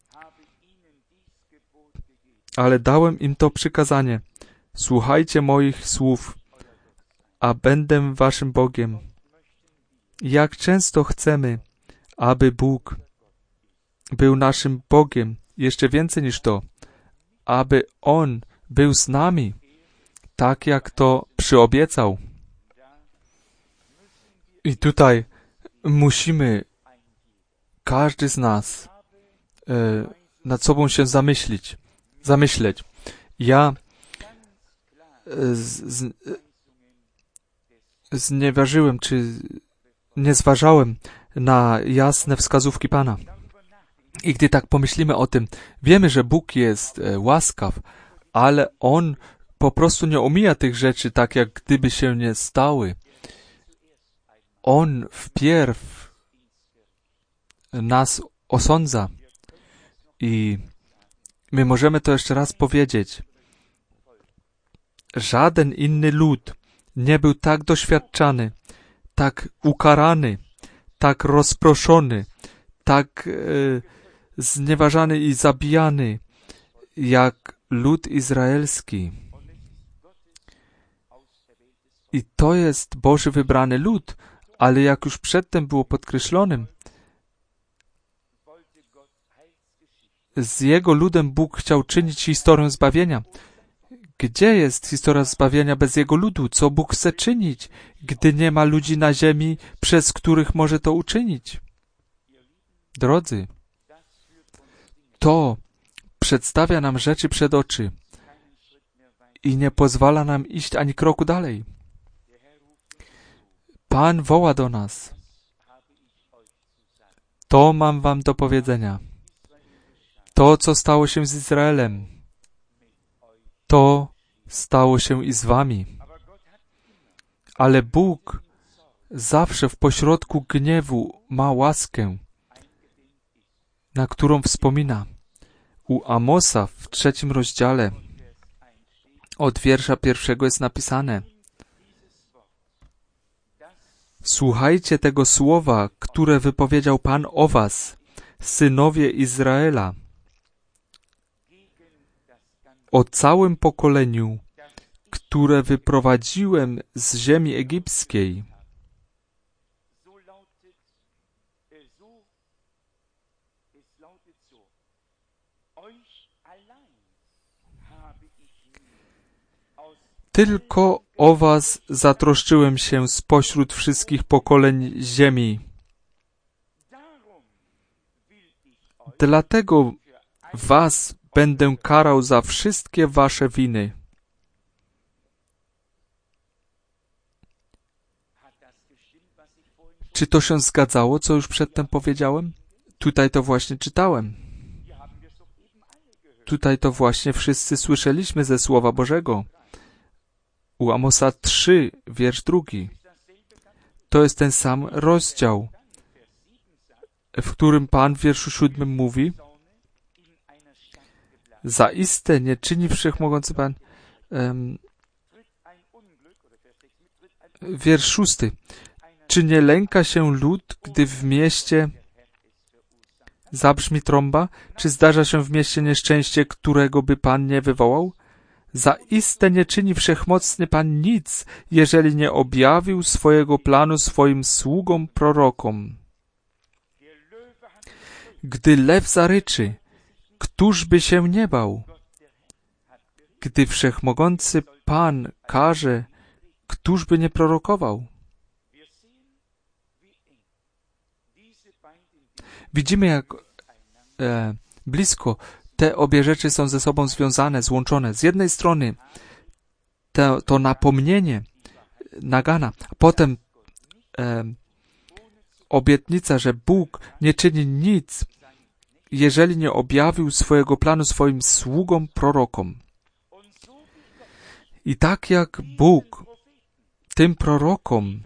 Ale dałem im to przykazanie. Słuchajcie moich słów, a będę waszym Bogiem. Jak często chcemy, aby Bóg był naszym Bogiem, jeszcze więcej niż to, aby On był z nami, tak jak to przyobiecał. I tutaj musimy, każdy z nas, e, nad sobą się zamyślić, zamyśleć. Ja e, z, z, znieważyłem, czy nie zważałem na jasne wskazówki Pana. I gdy tak pomyślimy o tym, wiemy, że Bóg jest e, łaskaw, ale On po prostu nie omija tych rzeczy tak, jak gdyby się nie stały. On wpierw nas osądza. I my możemy to jeszcze raz powiedzieć. Żaden inny lud nie był tak doświadczany, tak ukarany, tak rozproszony, tak e, znieważany i zabijany, jak lud izraelski. I to jest Boży wybrany lud, ale jak już przedtem było podkreślonym, z Jego ludem Bóg chciał czynić historię zbawienia. Gdzie jest historia zbawienia bez Jego ludu? Co Bóg chce czynić, gdy nie ma ludzi na ziemi, przez których może to uczynić? Drodzy, to przedstawia nam rzeczy przed oczy i nie pozwala nam iść ani kroku dalej. Pan woła do nas. To mam wam do powiedzenia. To, co stało się z Izraelem, to stało się i z wami. Ale Bóg zawsze w pośrodku gniewu ma łaskę. na którą wspomina. U Amosa w trzecim rozdziale od wiersza pierwszego jest napisane: Słuchajcie tego słowa, które wypowiedział Pan o was, synowie Izraela, o całym pokoleniu, które wyprowadziłem z ziemi egipskiej. Tylko o was zatroszczyłem się spośród wszystkich pokoleń ziemi. Dlatego was będę karał za wszystkie wasze winy. Czy to się zgadzało, co już przedtem powiedziałem? Tutaj to właśnie czytałem. Tutaj to właśnie wszyscy słyszeliśmy ze Słowa Bożego. U Amosa trzy, wiersz drugi. To jest ten sam rozdział, w którym Pan w wierszu siódmym mówi: Zaiste nie czyni wszechmogący Pan. Um, wiersz szósty. Czy nie lęka się lud, gdy w mieście zabrzmi trąba? Czy zdarza się w mieście nieszczęście, którego by Pan nie wywołał? Zaiste nie czyni wszechmocny Pan nic, jeżeli nie objawił swojego planu swoim sługom prorokom. Gdy lew zaryczy, któż by się nie bał? Gdy wszechmogący Pan każe, któż by nie prorokował? Widzimy, jak e, blisko te obie rzeczy są ze sobą związane, złączone. Z jednej strony to, to napomnienie Nagana, a potem e, obietnica, że Bóg nie czyni nic, jeżeli nie objawił swojego planu swoim sługom, prorokom. I tak jak Bóg tym prorokom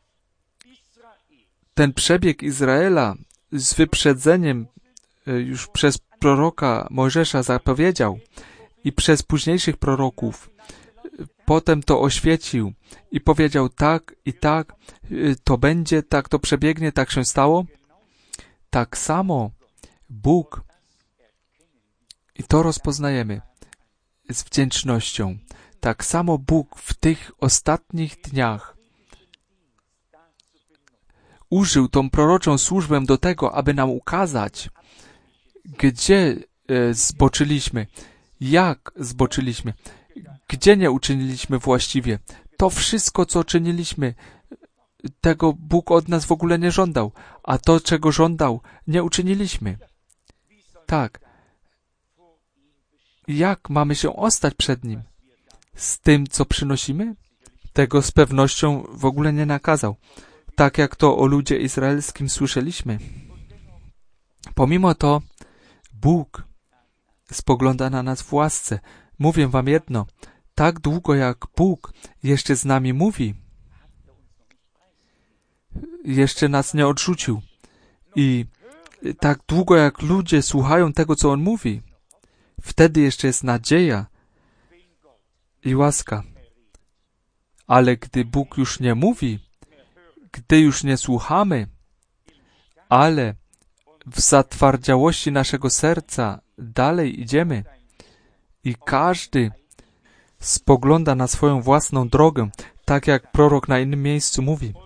ten przebieg Izraela z wyprzedzeniem już przez proroka Mojżesza zapowiedział i przez późniejszych proroków potem to oświecił i powiedział: tak i tak to będzie, tak to przebiegnie, tak się stało. Tak samo Bóg, i to rozpoznajemy z wdzięcznością, tak samo Bóg w tych ostatnich dniach użył tą proroczą służbę do tego, aby nam ukazać, gdzie e, zboczyliśmy, jak zboczyliśmy, gdzie nie uczyniliśmy właściwie. To wszystko, co czyniliśmy, tego Bóg od nas w ogóle nie żądał, a to, czego żądał, nie uczyniliśmy. Tak. Jak mamy się ostać przed Nim? Z tym, co przynosimy? Tego z pewnością w ogóle nie nakazał. Tak jak to o ludzie izraelskim słyszeliśmy. Pomimo to Bóg spogląda na nas w łasce. Mówię wam jedno, tak długo jak Bóg jeszcze z nami mówi, jeszcze nas nie odrzucił. I tak długo jak ludzie słuchają tego, co On mówi, wtedy jeszcze jest nadzieja i łaska. Ale gdy Bóg już nie mówi, gdy już nie słuchamy, ale w zatwardziałości naszego serca dalej idziemy i każdy spogląda na swoją własną drogę, tak jak prorok na innym miejscu mówi,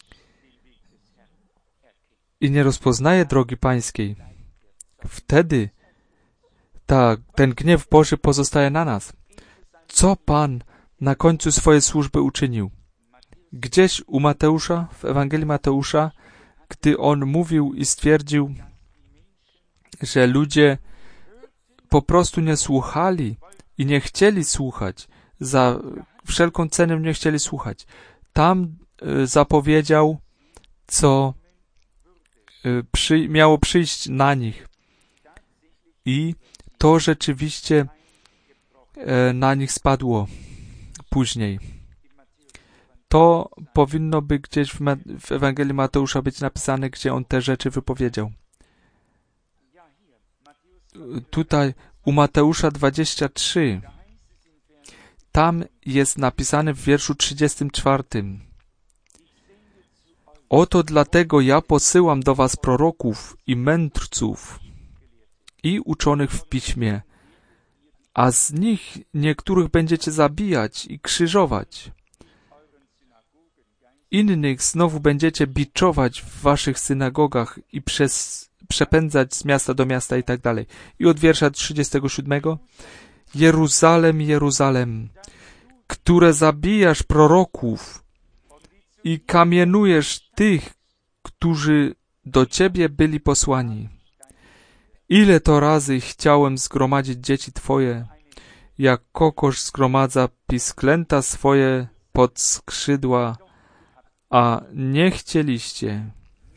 i nie rozpoznaje drogi Pańskiej, wtedy ta, ten gniew Boży pozostaje na nas. Co Pan na końcu swojej służby uczynił? Gdzieś u Mateusza, w Ewangelii Mateusza, gdy on mówił i stwierdził, że ludzie po prostu nie słuchali i nie chcieli słuchać, za wszelką cenę nie chcieli słuchać. Tam y, zapowiedział, co y, przy, miało przyjść na nich. I to rzeczywiście y, na nich spadło później. To powinno by gdzieś w, w Ewangelii Mateusza być napisane, gdzie on te rzeczy wypowiedział. tutaj u Mateusza dwadzieścia trzy, tam jest napisane w wierszu trzydziestym czwartym. Oto dlatego ja posyłam do was proroków i mędrców i uczonych w piśmie, a z nich niektórych będziecie zabijać i krzyżować. Innych znowu będziecie biczować w waszych synagogach i przez, przepędzać z miasta do miasta i tak dalej. I od wiersza trzydziestego siódmego. Jeruzalem, Jeruzalem, które zabijasz proroków i kamienujesz tych, którzy do ciebie byli posłani. Ile to razy chciałem zgromadzić dzieci twoje, jak kokosz zgromadza pisklęta swoje pod skrzydła, a nie chcieliście.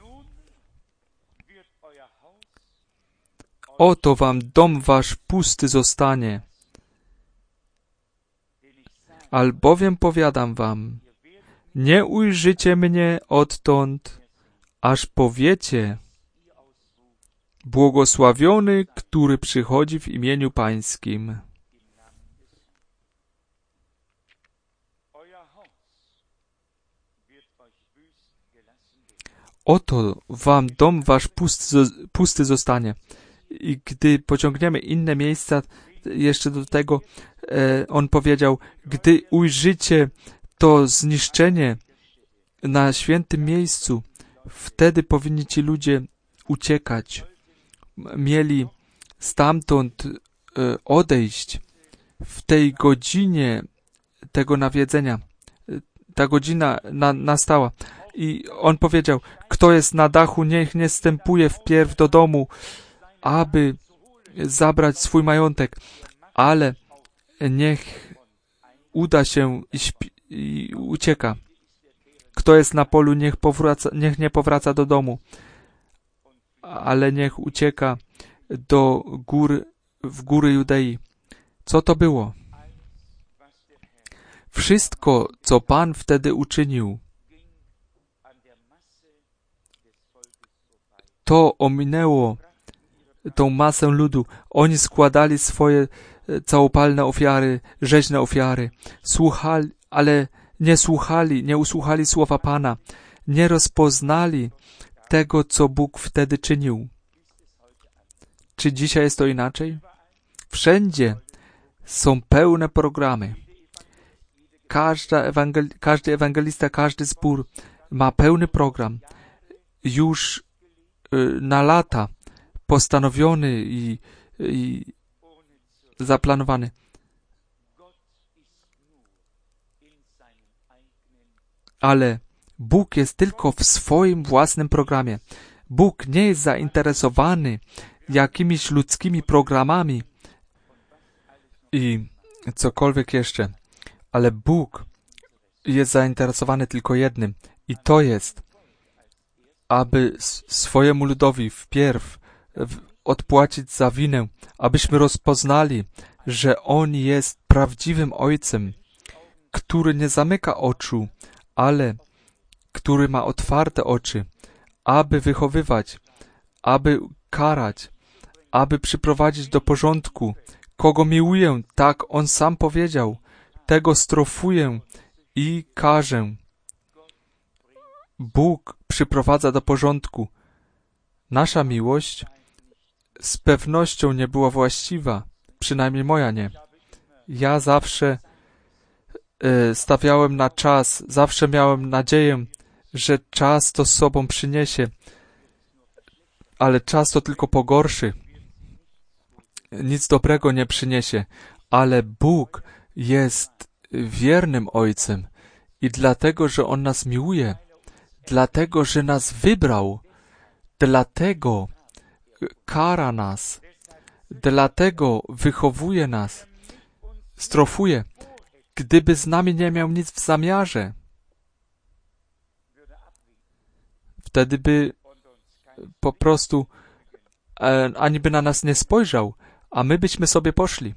Oto wam dom wasz pusty zostanie. Albowiem powiadam wam, nie ujrzycie mnie odtąd, aż powiecie, błogosławiony, który przychodzi w imieniu Pańskim. Oto wam dom wasz pusty, pusty zostanie. I gdy pociągniemy inne miejsca, jeszcze do tego, e, on powiedział, gdy ujrzycie to zniszczenie na świętym miejscu, wtedy powinni ci ludzie uciekać. Mieli stamtąd e, odejść w tej godzinie tego nawiedzenia. Ta godzina na, nastała. I on powiedział, kto jest na dachu, niech nie wstępuje wpierw do domu, aby zabrać swój majątek, ale niech uda się i, śpi, i ucieka. Kto jest na polu, niech, powraca, niech nie powraca do domu, ale niech ucieka do gór, w góry Judei. Co to było? Wszystko, co Pan wtedy uczynił, to ominęło tą masę ludu. Oni składali swoje całopalne ofiary, rzeźne ofiary. Słuchali, ale nie słuchali, nie usłuchali słowa Pana. Nie rozpoznali tego, co Bóg wtedy czynił. Czy dzisiaj jest to inaczej? Wszędzie są pełne programy. Każda ewangel- każdy ewangelista, każdy zbór ma pełny program. Już y, na lata postanowiony i, i zaplanowany. Ale Bóg jest tylko w swoim własnym programie. Bóg nie jest zainteresowany jakimiś ludzkimi programami i cokolwiek jeszcze. Ale Bóg jest zainteresowany tylko jednym i to jest, aby swojemu ludowi wpierw odpłacić za winę, abyśmy rozpoznali, że On jest prawdziwym Ojcem, który nie zamyka oczu, ale który ma otwarte oczy, aby wychowywać, aby karać, aby przyprowadzić do porządku. Kogo miłuję, tak On sam powiedział, tego strofuję i karzę. Bóg przyprowadza do porządku. Nasza miłość z pewnością nie była właściwa, przynajmniej moja nie. Ja zawsze y, stawiałem na czas, zawsze miałem nadzieję, że czas to z sobą przyniesie, ale czas to tylko pogorszy. Nic dobrego nie przyniesie, ale Bóg jest wiernym Ojcem i dlatego, że On nas miłuje, dlatego, że nas wybrał, dlatego kara nas, dlatego wychowuje nas, strofuje. Gdyby z nami nie miał nic w zamiarze, wtedy by po prostu e, ani by na nas nie spojrzał, a my byśmy sobie poszli.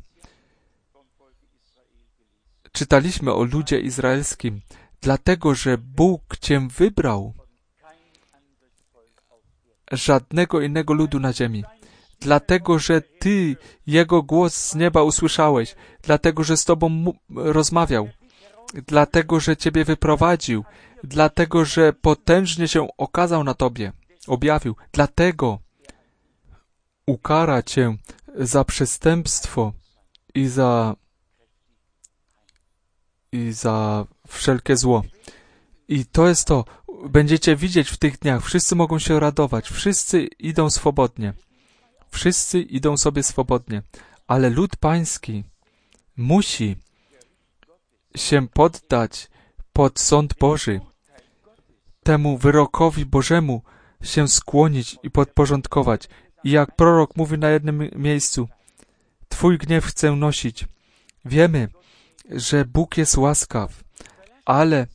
Czytaliśmy o ludzie izraelskim, dlatego, że Bóg Cię wybrał. Żadnego innego ludu na ziemi. dlatego, że Ty Jego głos z nieba usłyszałeś, dlatego, że z Tobą mu- rozmawiał, dlatego, że Ciebie wyprowadził, dlatego, że potężnie się okazał na Tobie, objawił, dlatego ukara Cię za przestępstwo i za i za wszelkie zło. I to jest to. Będziecie widzieć w tych dniach. Wszyscy mogą się radować. Wszyscy idą swobodnie. Wszyscy idą sobie swobodnie. Ale lud pański musi się poddać pod sąd Boży. Temu wyrokowi Bożemu się skłonić i podporządkować. I jak prorok mówi na jednym miejscu, Twój gniew chcę nosić. Wiemy, że Bóg jest łaskaw, ale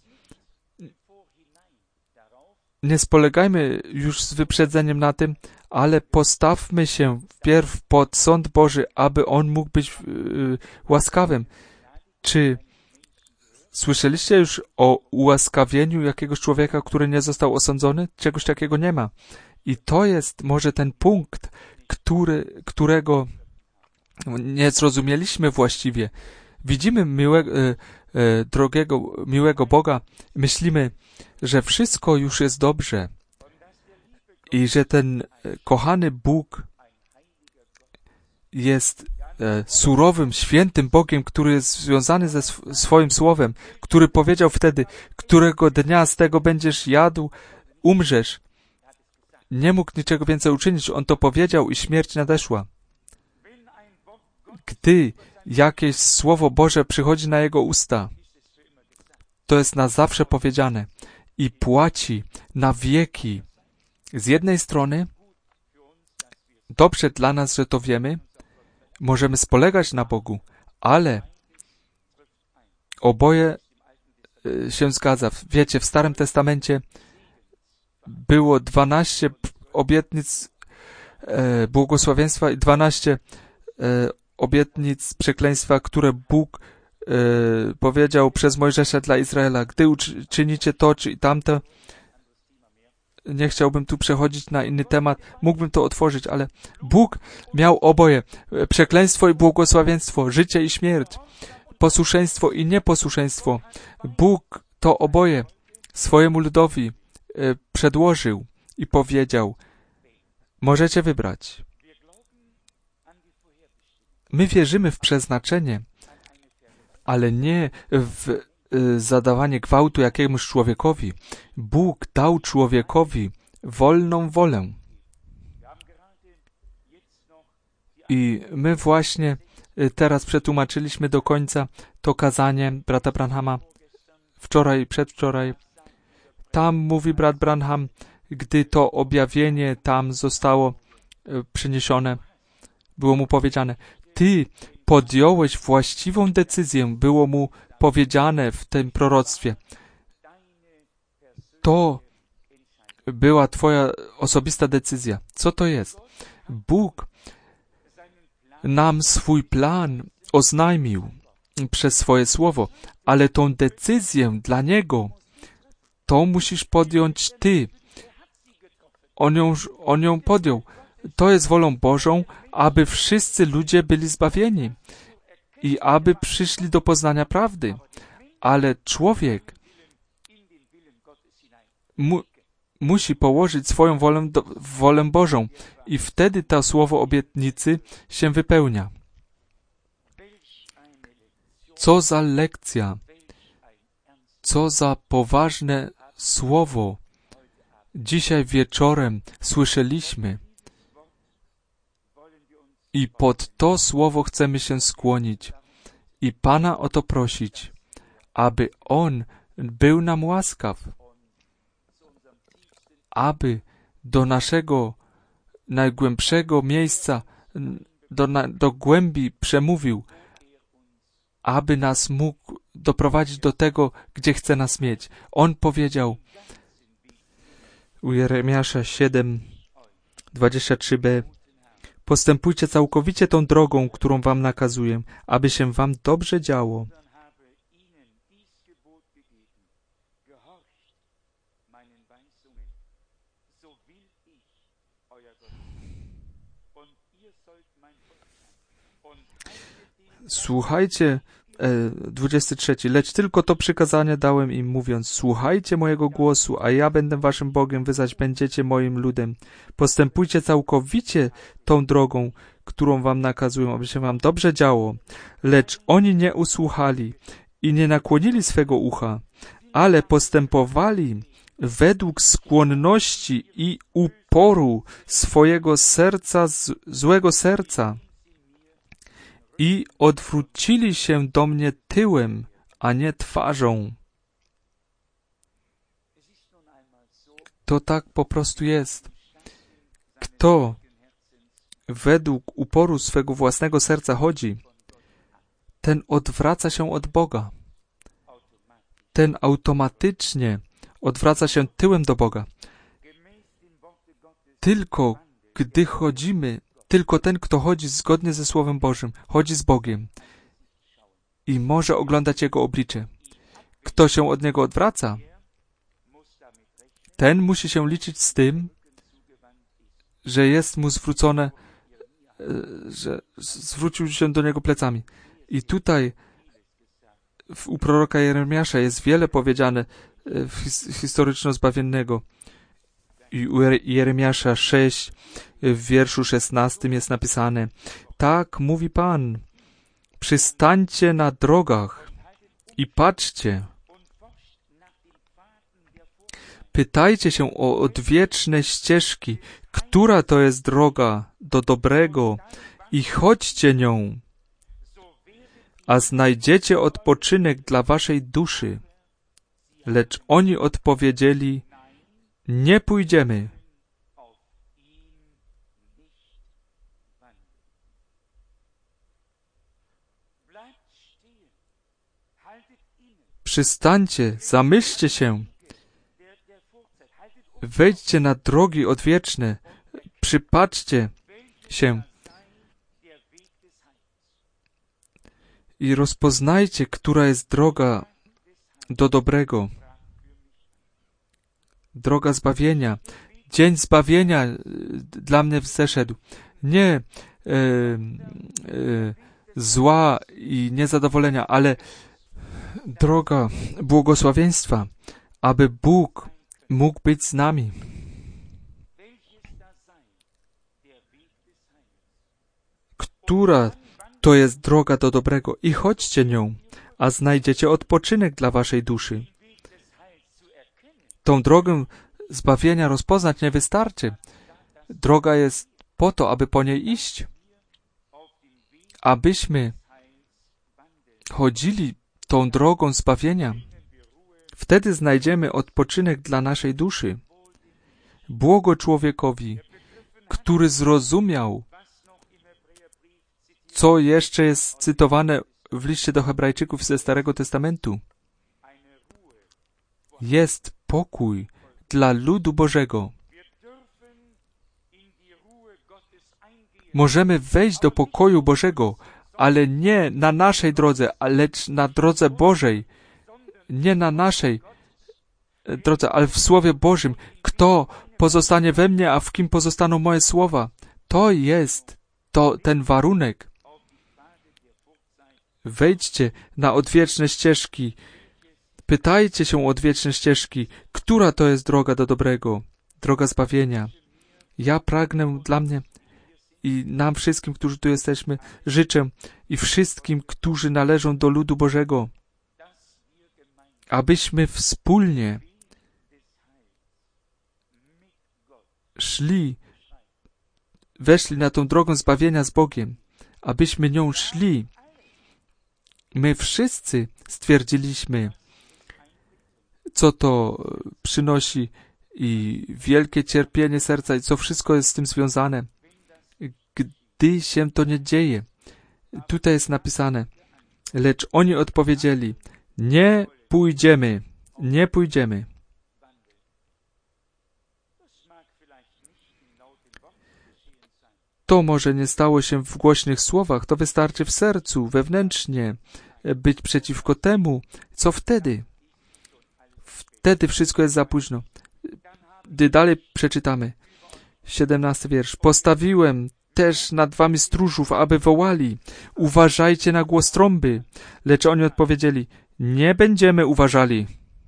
nie spolegajmy już z wyprzedzeniem na tym, ale postawmy się wpierw pod sąd Boży, aby On mógł być yy, łaskawym. Czy słyszeliście już o ułaskawieniu jakiegoś człowieka, który nie został osądzony? Czegoś takiego nie ma. I to jest może ten punkt, który, którego nie zrozumieliśmy właściwie. Widzimy miłego, e, e, drogiego, miłego Boga, myślimy, że wszystko już jest dobrze i że ten e, kochany Bóg jest e, surowym, świętym Bogiem, który jest związany ze sw- swoim słowem, który powiedział wtedy, którego dnia z tego będziesz jadł, umrzesz. Nie mógł niczego więcej uczynić. On to powiedział i śmierć nadeszła. Gdy jakieś Słowo Boże przychodzi na jego usta, to jest na zawsze powiedziane i płaci na wieki. Z jednej strony, dobrze dla nas, że to wiemy, możemy spolegać na Bogu, ale oboje y, się zgadza. Wiecie, w Starym Testamencie było dwanaście obietnic e, błogosławieństwa i dwanaście e, obietnic przekleństwa, które Bóg e, powiedział przez Mojżesza dla Izraela. Gdy uczynicie to czy tamto, nie chciałbym tu przechodzić na inny temat, mógłbym to otworzyć, ale Bóg miał oboje, przekleństwo i błogosławieństwo, życie i śmierć, posłuszeństwo i nieposłuszeństwo. Bóg to oboje swojemu ludowi e, przedłożył i powiedział, możecie wybrać. My wierzymy w przeznaczenie, ale nie w y, zadawanie gwałtu jakiemuś człowiekowi. Bóg dał człowiekowi wolną wolę. I my właśnie y, teraz przetłumaczyliśmy do końca to kazanie brata Branhama wczoraj i przedwczoraj. Tam mówi brat Branham, gdy to objawienie tam zostało y, przyniesione, było mu powiedziane, ty podjąłeś właściwą decyzję, było mu powiedziane w tym proroctwie. To była twoja osobista decyzja. Co to jest? Bóg nam swój plan oznajmił przez swoje słowo, ale tą decyzję dla Niego, to musisz podjąć ty. On ją, on ją podjął. To jest wolą Bożą, aby wszyscy ludzie byli zbawieni i aby przyszli do poznania prawdy. Ale człowiek mu, musi położyć swoją wolę do, w wolę Bożą i wtedy to słowo obietnicy się wypełnia. Co za lekcja, co za poważne słowo dzisiaj wieczorem słyszeliśmy. I pod to słowo chcemy się skłonić i Pana o to prosić, aby On był nam łaskaw, aby do naszego najgłębszego miejsca, do, na, do głębi przemówił, aby nas mógł doprowadzić do tego, gdzie chce nas mieć. On powiedział u Jeremiasza siedem, dwadzieścia trzy b, postępujcie całkowicie tą drogą, którą wam nakazuję, aby się wam dobrze działo. Słuchajcie, dwudziesty trzeci. Lecz tylko to przykazanie dałem im, mówiąc, słuchajcie mojego głosu, a ja będę waszym Bogiem, wy zaś będziecie moim ludem. Postępujcie całkowicie tą drogą, którą wam nakazują, aby się wam dobrze działo. Lecz oni nie usłuchali i nie nakłonili swego ucha, ale postępowali według skłonności i uporu swojego serca, z, złego serca. I odwrócili się do mnie tyłem, a nie twarzą. To tak po prostu jest. Kto według uporu swego własnego serca chodzi, ten odwraca się od Boga. Ten automatycznie odwraca się tyłem do Boga. Tylko gdy chodzimy, tylko ten, kto chodzi zgodnie ze Słowem Bożym, chodzi z Bogiem i może oglądać Jego oblicze. Kto się od Niego odwraca, ten musi się liczyć z tym, że jest mu zwrócone, że zwrócił się do Niego plecami. I tutaj u proroka Jeremiasza jest wiele powiedziane historyczno-zbawiennego. I u Jeremiasza sześć, w wierszu szesnastym jest napisane: tak mówi Pan, przystańcie na drogach i patrzcie. Pytajcie się o odwieczne ścieżki, która to jest droga do dobrego i chodźcie nią, a znajdziecie odpoczynek dla waszej duszy. Lecz oni odpowiedzieli: nie pójdziemy. Przystańcie, zamyślcie się, wejdźcie na drogi odwieczne, przypatrzcie się i rozpoznajcie, która jest droga do dobrego. Droga zbawienia. Dzień zbawienia dla mnie wzeszedł. Nie e, e, zła i niezadowolenia, ale droga błogosławieństwa, aby Bóg mógł być z nami. Która to jest droga do dobrego i chodźcie nią, a znajdziecie odpoczynek dla waszej duszy. Tą drogę zbawienia rozpoznać nie wystarczy. Droga jest po to, aby po niej iść. Abyśmy chodzili tą drogą zbawienia, wtedy znajdziemy odpoczynek dla naszej duszy. Błogo człowiekowi, który zrozumiał, co jeszcze jest cytowane w liście do Hebrajczyków ze Starego Testamentu. Jest pokój dla ludu Bożego. Możemy wejść do pokoju Bożego, ale nie na naszej drodze, lecz na drodze Bożej. Nie na naszej drodze, ale w Słowie Bożym. Kto pozostanie we mnie, a w kim pozostaną moje słowa? To jest to ten warunek. Wejdźcie na odwieczne ścieżki. Pytajcie się o odwieczne ścieżki, która to jest droga do dobrego, droga zbawienia. Ja pragnę dla mnie i nam wszystkim, którzy tu jesteśmy, życzę i wszystkim, którzy należą do ludu Bożego, abyśmy wspólnie szli, weszli na tą drogę zbawienia z Bogiem, abyśmy nią szli. My wszyscy stwierdziliśmy, co to przynosi i wielkie cierpienie serca i co wszystko jest z tym związane. Gdy się to nie dzieje, tutaj jest napisane, lecz oni odpowiedzieli, nie pójdziemy, nie pójdziemy. To może nie stało się w głośnych słowach, to wystarczy w sercu, wewnętrznie, być przeciwko temu. Co wtedy? Wtedy wszystko jest za późno. Gdy dalej przeczytamy, siedemnasty wiersz. Postawiłem też nad wami stróżów, aby wołali, uważajcie na głos trąby. Lecz oni odpowiedzieli, nie będziemy uważali.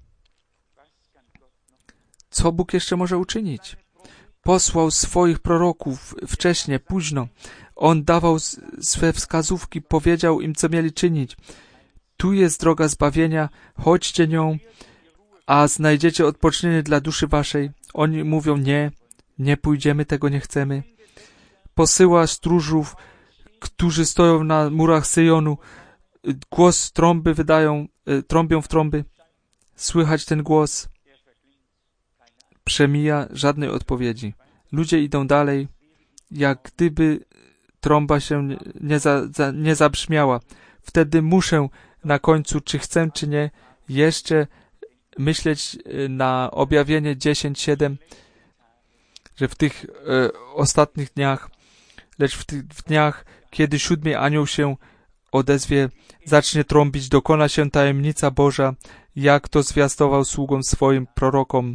Co Bóg jeszcze może uczynić? Posłał swoich proroków wcześnie, późno. On dawał swe wskazówki, powiedział im, co mieli czynić. Tu jest droga zbawienia, chodźcie nią, a znajdziecie odpocznienie dla duszy waszej. Oni mówią, nie, nie pójdziemy, tego nie chcemy. Posyła stróżów, którzy stoją na murach Syjonu, głos trąby wydają, trąbią w trąby. Słychać ten głos. Przemija, żadnej odpowiedzi. Ludzie idą dalej, jak gdyby trąba się nie, za, za, nie zabrzmiała. Wtedy muszę na końcu, czy chcę, czy nie, jeszcze myśleć na objawienie dziesięć siedem, że w tych e, ostatnich dniach, lecz w tych dniach, kiedy siódmy anioł się odezwie, zacznie trąbić, dokona się tajemnica Boża, jak to zwiastował sługom swoim prorokom.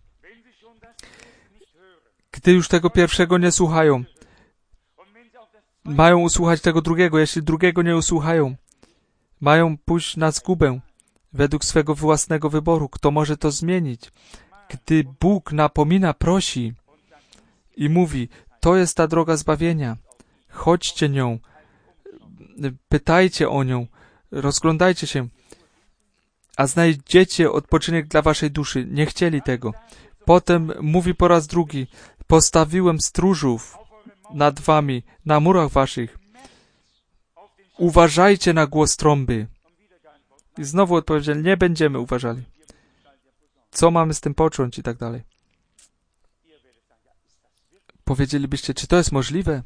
Gdy już tego pierwszego nie słuchają, mają usłuchać tego drugiego. Jeśli drugiego nie usłuchają, mają pójść na zgubę według swego własnego wyboru. Kto może to zmienić? Gdy Bóg napomina, prosi i mówi, to jest ta droga zbawienia. Chodźcie nią, pytajcie o nią, rozglądajcie się, a znajdziecie odpoczynek dla waszej duszy. Nie chcieli tego. Potem mówi po raz drugi, postawiłem stróżów nad wami, na murach waszych. Uważajcie na głos trąby. I znowu odpowiedzieli, nie będziemy uważali. Co mamy z tym począć i tak dalej. Powiedzielibyście, czy to jest możliwe?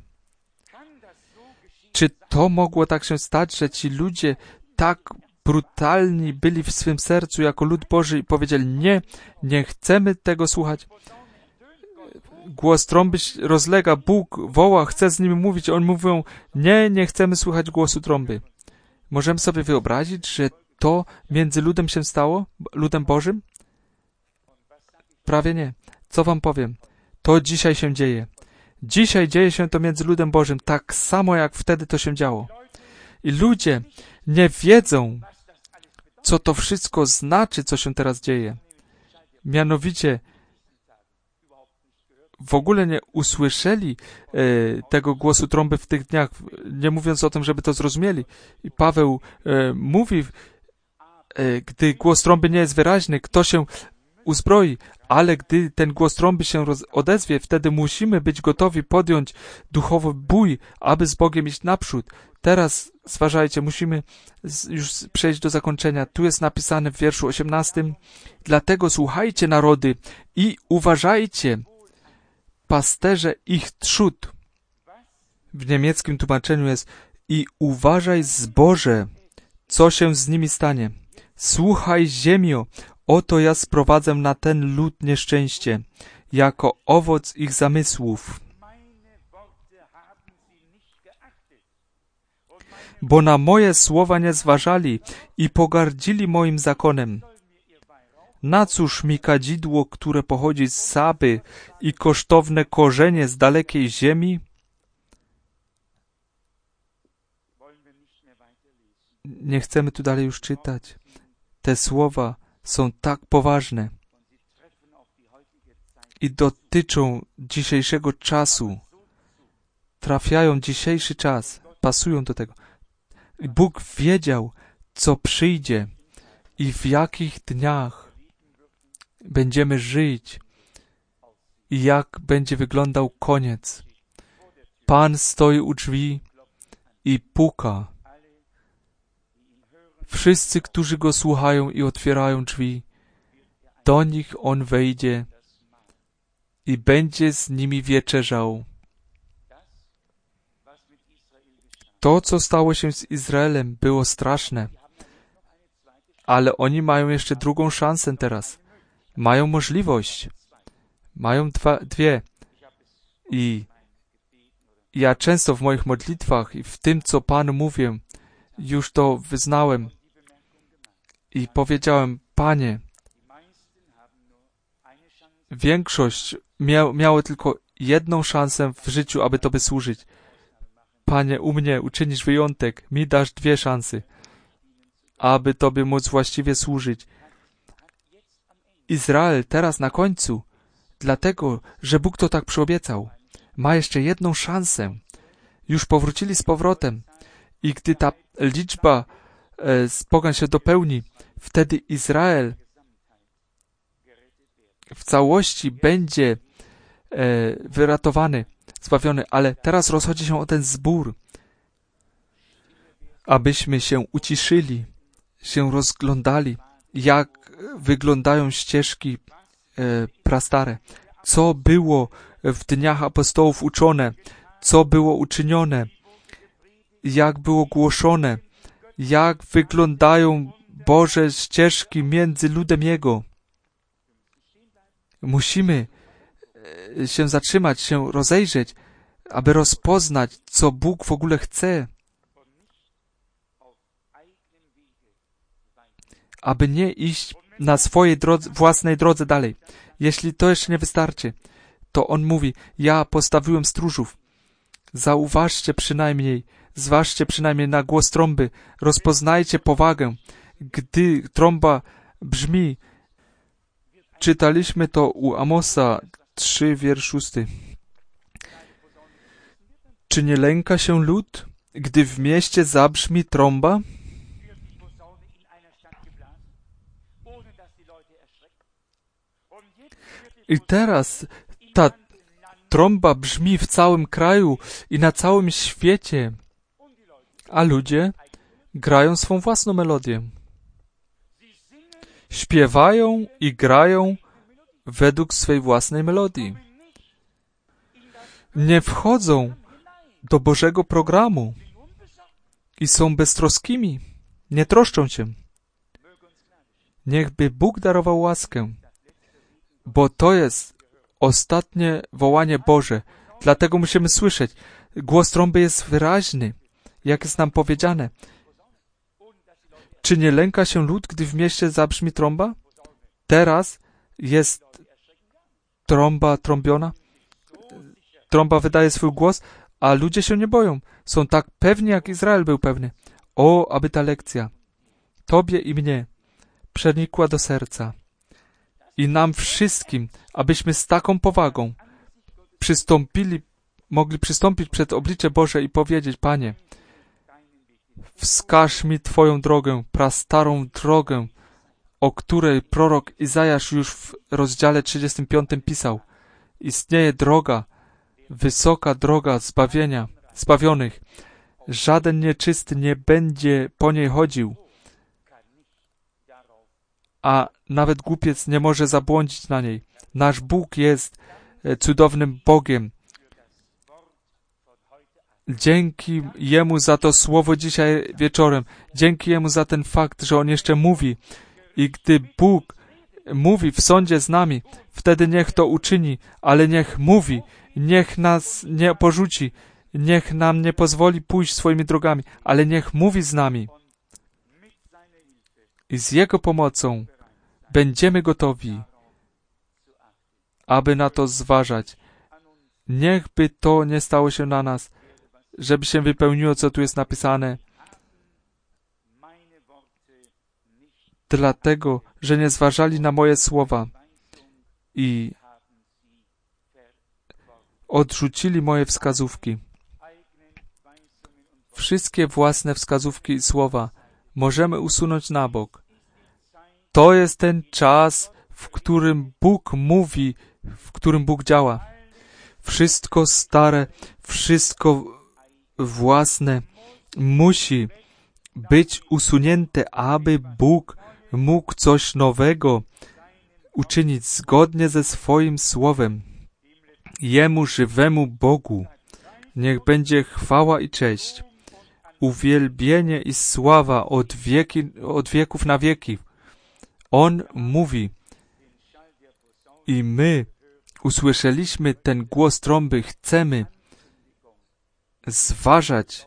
Czy to mogło tak się stać, że ci ludzie tak brutalni byli w swym sercu jako lud Boży i powiedzieli, nie, nie chcemy tego słuchać. Głos trąby rozlega, Bóg woła, chce z nimi mówić, oni mówią, nie, nie chcemy słuchać głosu trąby. Możemy sobie wyobrazić, że to między ludem się stało, ludem Bożym? Prawie nie. Co wam powiem? To dzisiaj się dzieje. Dzisiaj dzieje się to między ludem Bożym, tak samo jak wtedy to się działo. I ludzie nie wiedzą, co to wszystko znaczy, co się teraz dzieje. Mianowicie w ogóle nie usłyszeli e, tego głosu trąby w tych dniach, nie mówiąc o tym, żeby to zrozumieli. I Paweł e, mówi, e, gdy głos trąby nie jest wyraźny, kto się uzbroi, ale gdy ten głos trąby się roz- odezwie, wtedy musimy być gotowi podjąć duchowy bój, aby z Bogiem iść naprzód. Teraz, zważajcie, musimy z, już przejść do zakończenia. Tu jest napisane w wierszu osiemnastym, dlatego słuchajcie narody i uważajcie, pasterze ich trzód. W niemieckim tłumaczeniu jest i uważaj zboże, co się z nimi stanie. Słuchaj ziemio, oto ja sprowadzę na ten lud nieszczęście, jako owoc ich zamysłów. Bo na moje słowa nie zważali i pogardzili moim zakonem. Na cóż mi kadzidło, które pochodzi z Saby i kosztowne korzenie z dalekiej ziemi? Nie chcemy tu dalej już czytać. Te słowa są tak poważne i dotyczą dzisiejszego czasu. Trafiają dzisiejszy czas, pasują do tego. Bóg wiedział, co przyjdzie i w jakich dniach będziemy żyć i jak będzie wyglądał koniec. Pan stoi u drzwi i puka. Wszyscy, którzy Go słuchają i otwierają drzwi, do nich On wejdzie i będzie z nimi wieczerzał. To, co stało się z Izraelem, było straszne, ale oni mają jeszcze drugą szansę teraz. Mają możliwość. Mają dwa, dwie. I ja często w moich modlitwach i w tym, co Panu mówię, już to wyznałem i powiedziałem, Panie, większość mia- miało tylko jedną szansę w życiu, aby Tobie służyć. Panie, u mnie uczynisz wyjątek, mi dasz dwie szanse, aby Tobie móc właściwie służyć. Izrael teraz na końcu, dlatego, że Bóg to tak przyobiecał, ma jeszcze jedną szansę. Już powrócili z powrotem i gdy ta liczba e, z pogan się dopełni, wtedy Izrael w całości będzie e, wyratowany, zbawiony, ale teraz rozchodzi się o ten zbór, abyśmy się uciszyli, się rozglądali, jak wyglądają ścieżki e, prastare, co było w dniach apostołów uczone, co było uczynione, jak było głoszone, jak wyglądają Boże ścieżki między ludem Jego. Musimy się zatrzymać, się rozejrzeć, aby rozpoznać, co Bóg w ogóle chce. Aby nie iść na swojej drodze, własnej drodze dalej. Jeśli to jeszcze nie wystarczy, to On mówi, ja postawiłem stróżów. Zauważcie przynajmniej, zważcie przynajmniej na głos trąby, rozpoznajcie powagę. Gdy trąba brzmi, czytaliśmy to u Amosa trzy, wiersz szósty. Czy nie lęka się lud, gdy w mieście zabrzmi trąba? I teraz ta trąba brzmi w całym kraju i na całym świecie, a ludzie grają swą własną melodię. Śpiewają i grają według swej własnej melodii. Nie wchodzą do Bożego programu i są beztroskimi. Nie troszczą się. Niechby Bóg darował łaskę, bo to jest ostatnie wołanie Boże. Dlatego musimy słyszeć. Głos trąby jest wyraźny, jak jest nam powiedziane. Czy nie lęka się lud, gdy w mieście zabrzmi trąba? Teraz jest trąba trąbiona. Trąba wydaje swój głos, a ludzie się nie boją. Są tak pewni, jak Izrael był pewny. O, aby ta lekcja Tobie i mnie przenikła do serca. I nam wszystkim, abyśmy z taką powagą przystąpili, mogli przystąpić przed oblicze Boże i powiedzieć, Panie, wskaż mi Twoją drogę, prastarą drogę, o której prorok Izajasz już w rozdziale trzydziestym piątym pisał. Istnieje droga, wysoka droga zbawienia, zbawionych. Żaden nieczysty nie będzie po niej chodził, a nawet głupiec nie może zabłądzić na niej. Nasz Bóg jest cudownym Bogiem. Dzięki Jemu za to słowo dzisiaj wieczorem. Dzięki Jemu za ten fakt, że On jeszcze mówi. I gdy Bóg mówi w sądzie z nami, wtedy niech to uczyni, ale niech mówi, niech nas nie porzuci, niech nam nie pozwoli pójść swoimi drogami, ale niech mówi z nami. I z Jego pomocą będziemy gotowi, aby na to zważać. Niechby to nie stało się na nas, żeby się wypełniło, co tu jest napisane. Dlatego, że nie zważali na moje słowa i odrzucili moje wskazówki. Wszystkie własne wskazówki i słowa możemy usunąć na bok. To jest ten czas, w którym Bóg mówi, w którym Bóg działa. Wszystko stare, wszystko własne musi być usunięte, aby Bóg mógł coś nowego uczynić zgodnie ze swoim słowem. Jemu żywemu Bogu niech będzie chwała i cześć, uwielbienie i sława od, wieki, od wieków na wieki. On mówi i my usłyszeliśmy ten głos trąby. Chcemy zważać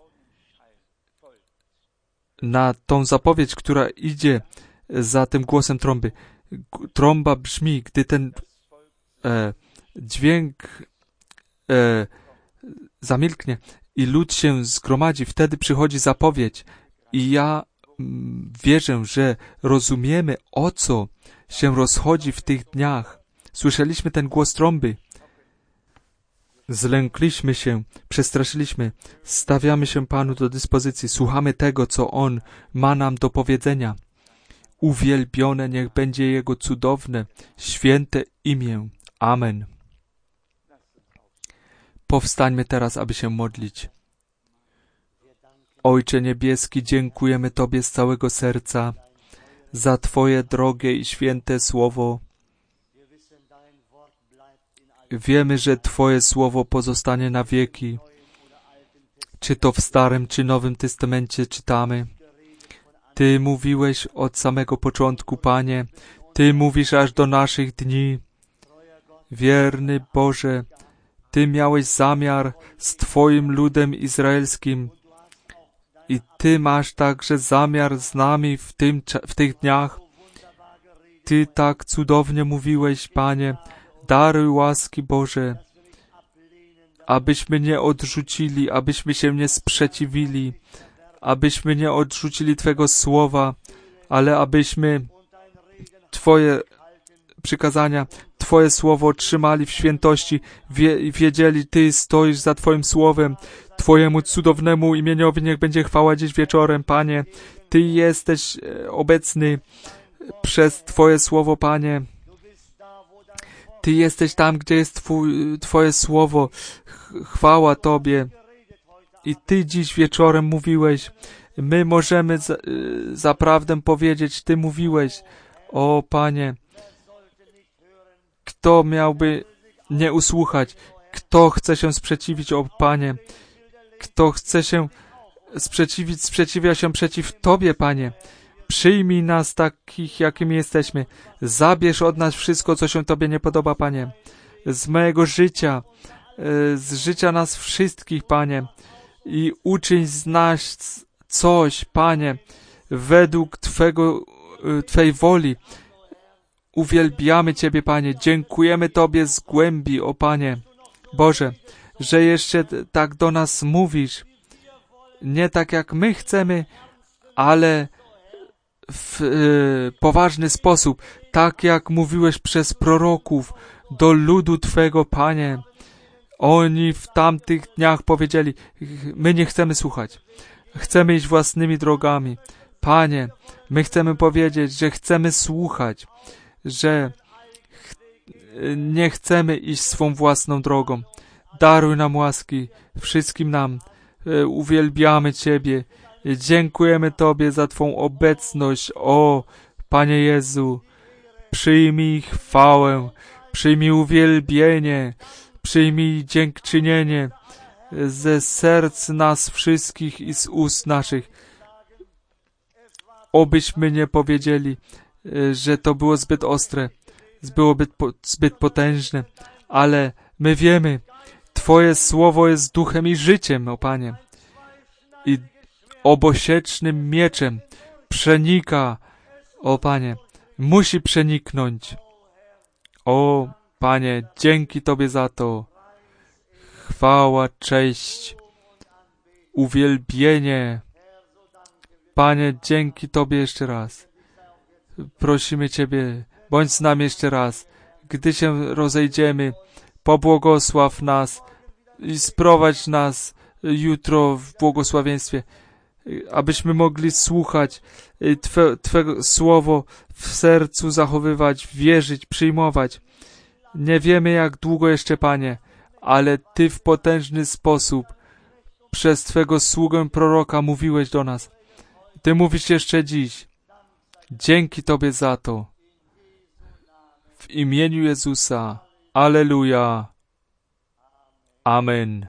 na tą zapowiedź, która idzie za tym głosem trąby. Trąba brzmi, gdy ten e, dźwięk e, zamilknie i lud się zgromadzi, wtedy przychodzi zapowiedź. I ja mm, wierzę, że rozumiemy, o co się rozchodzi w tych dniach. Słyszeliśmy ten głos trąby. Zlękliśmy się, przestraszyliśmy, stawiamy się Panu do dyspozycji, słuchamy tego, co On ma nam do powiedzenia. Uwielbione niech będzie Jego cudowne, święte imię. Amen. Powstańmy teraz, aby się modlić. Ojcze Niebieski, dziękujemy Tobie z całego serca za Twoje drogie i święte słowo. Wiemy, że Twoje słowo pozostanie na wieki. Czy to w Starym, czy Nowym Testamencie czytamy. Ty mówiłeś od samego początku, Panie. Ty mówisz aż do naszych dni. Wierny Boże, Ty miałeś zamiar z Twoim ludem izraelskim i Ty masz także zamiar z nami w, tym, w tych dniach. Ty tak cudownie mówiłeś, Panie. Daruj łaski, Boże, abyśmy nie odrzucili, abyśmy się nie sprzeciwili, abyśmy nie odrzucili Twego słowa, ale abyśmy Twoje przykazania, Twoje słowo trzymali w świętości, wie, wiedzieli, Ty stoisz za Twoim słowem, Twojemu cudownemu imieniowi niech będzie chwała dziś wieczorem, Panie. Ty jesteś obecny przez Twoje słowo, Panie. Ty jesteś tam, gdzie jest twój, Twoje słowo. Chwała Tobie. I Ty dziś wieczorem mówiłeś. My możemy za, zaprawdę powiedzieć, Ty mówiłeś. O Panie, kto miałby nie usłuchać? Kto chce się sprzeciwić, o Panie? Kto chce się sprzeciwić, sprzeciwia się przeciw Tobie, Panie. Przyjmij nas takich, jakimi jesteśmy. Zabierz od nas wszystko, co się Tobie nie podoba, Panie. Z mojego życia, z życia nas wszystkich, Panie. I uczyń z nas coś, Panie, według Twego, Twej woli. Uwielbiamy Ciebie, Panie. Dziękujemy Tobie z głębi, o Panie. Boże, że jeszcze tak do nas mówisz. Nie tak, jak my chcemy, ale w y, poważny sposób, tak jak mówiłeś przez proroków do ludu Twego, Panie. Oni w tamtych dniach powiedzieli, my nie chcemy słuchać, chcemy iść własnymi drogami. Panie, my chcemy powiedzieć, że chcemy słuchać, że ch nie chcemy iść swą własną drogą. Daruj nam łaski, wszystkim nam. Y, uwielbiamy Ciebie. Dziękujemy Tobie za Twą obecność, o Panie Jezu. Przyjmij chwałę, przyjmij uwielbienie, przyjmij dziękczynienie ze serc nas wszystkich i z ust naszych. Obyśmy nie powiedzieli, że to było zbyt ostre, było zbyt potężne, ale my wiemy, Twoje słowo jest duchem i życiem, o Panie. I obosiecznym mieczem przenika, o Panie, musi przeniknąć. O Panie, dzięki Tobie za to. Chwała, cześć, uwielbienie. Panie, dzięki Tobie jeszcze raz. Prosimy Ciebie, bądź z nami jeszcze raz. Gdy się rozejdziemy, pobłogosław nas i sprowadź nas jutro w błogosławieństwie, abyśmy mogli słuchać Twe, Twego słowo w sercu zachowywać, wierzyć, przyjmować. Nie wiemy, jak długo jeszcze, Panie, ale Ty w potężny sposób przez Twego sługę proroka mówiłeś do nas. Ty mówisz jeszcze dziś. Dzięki Tobie za to. W imieniu Jezusa. Alleluja. Amen.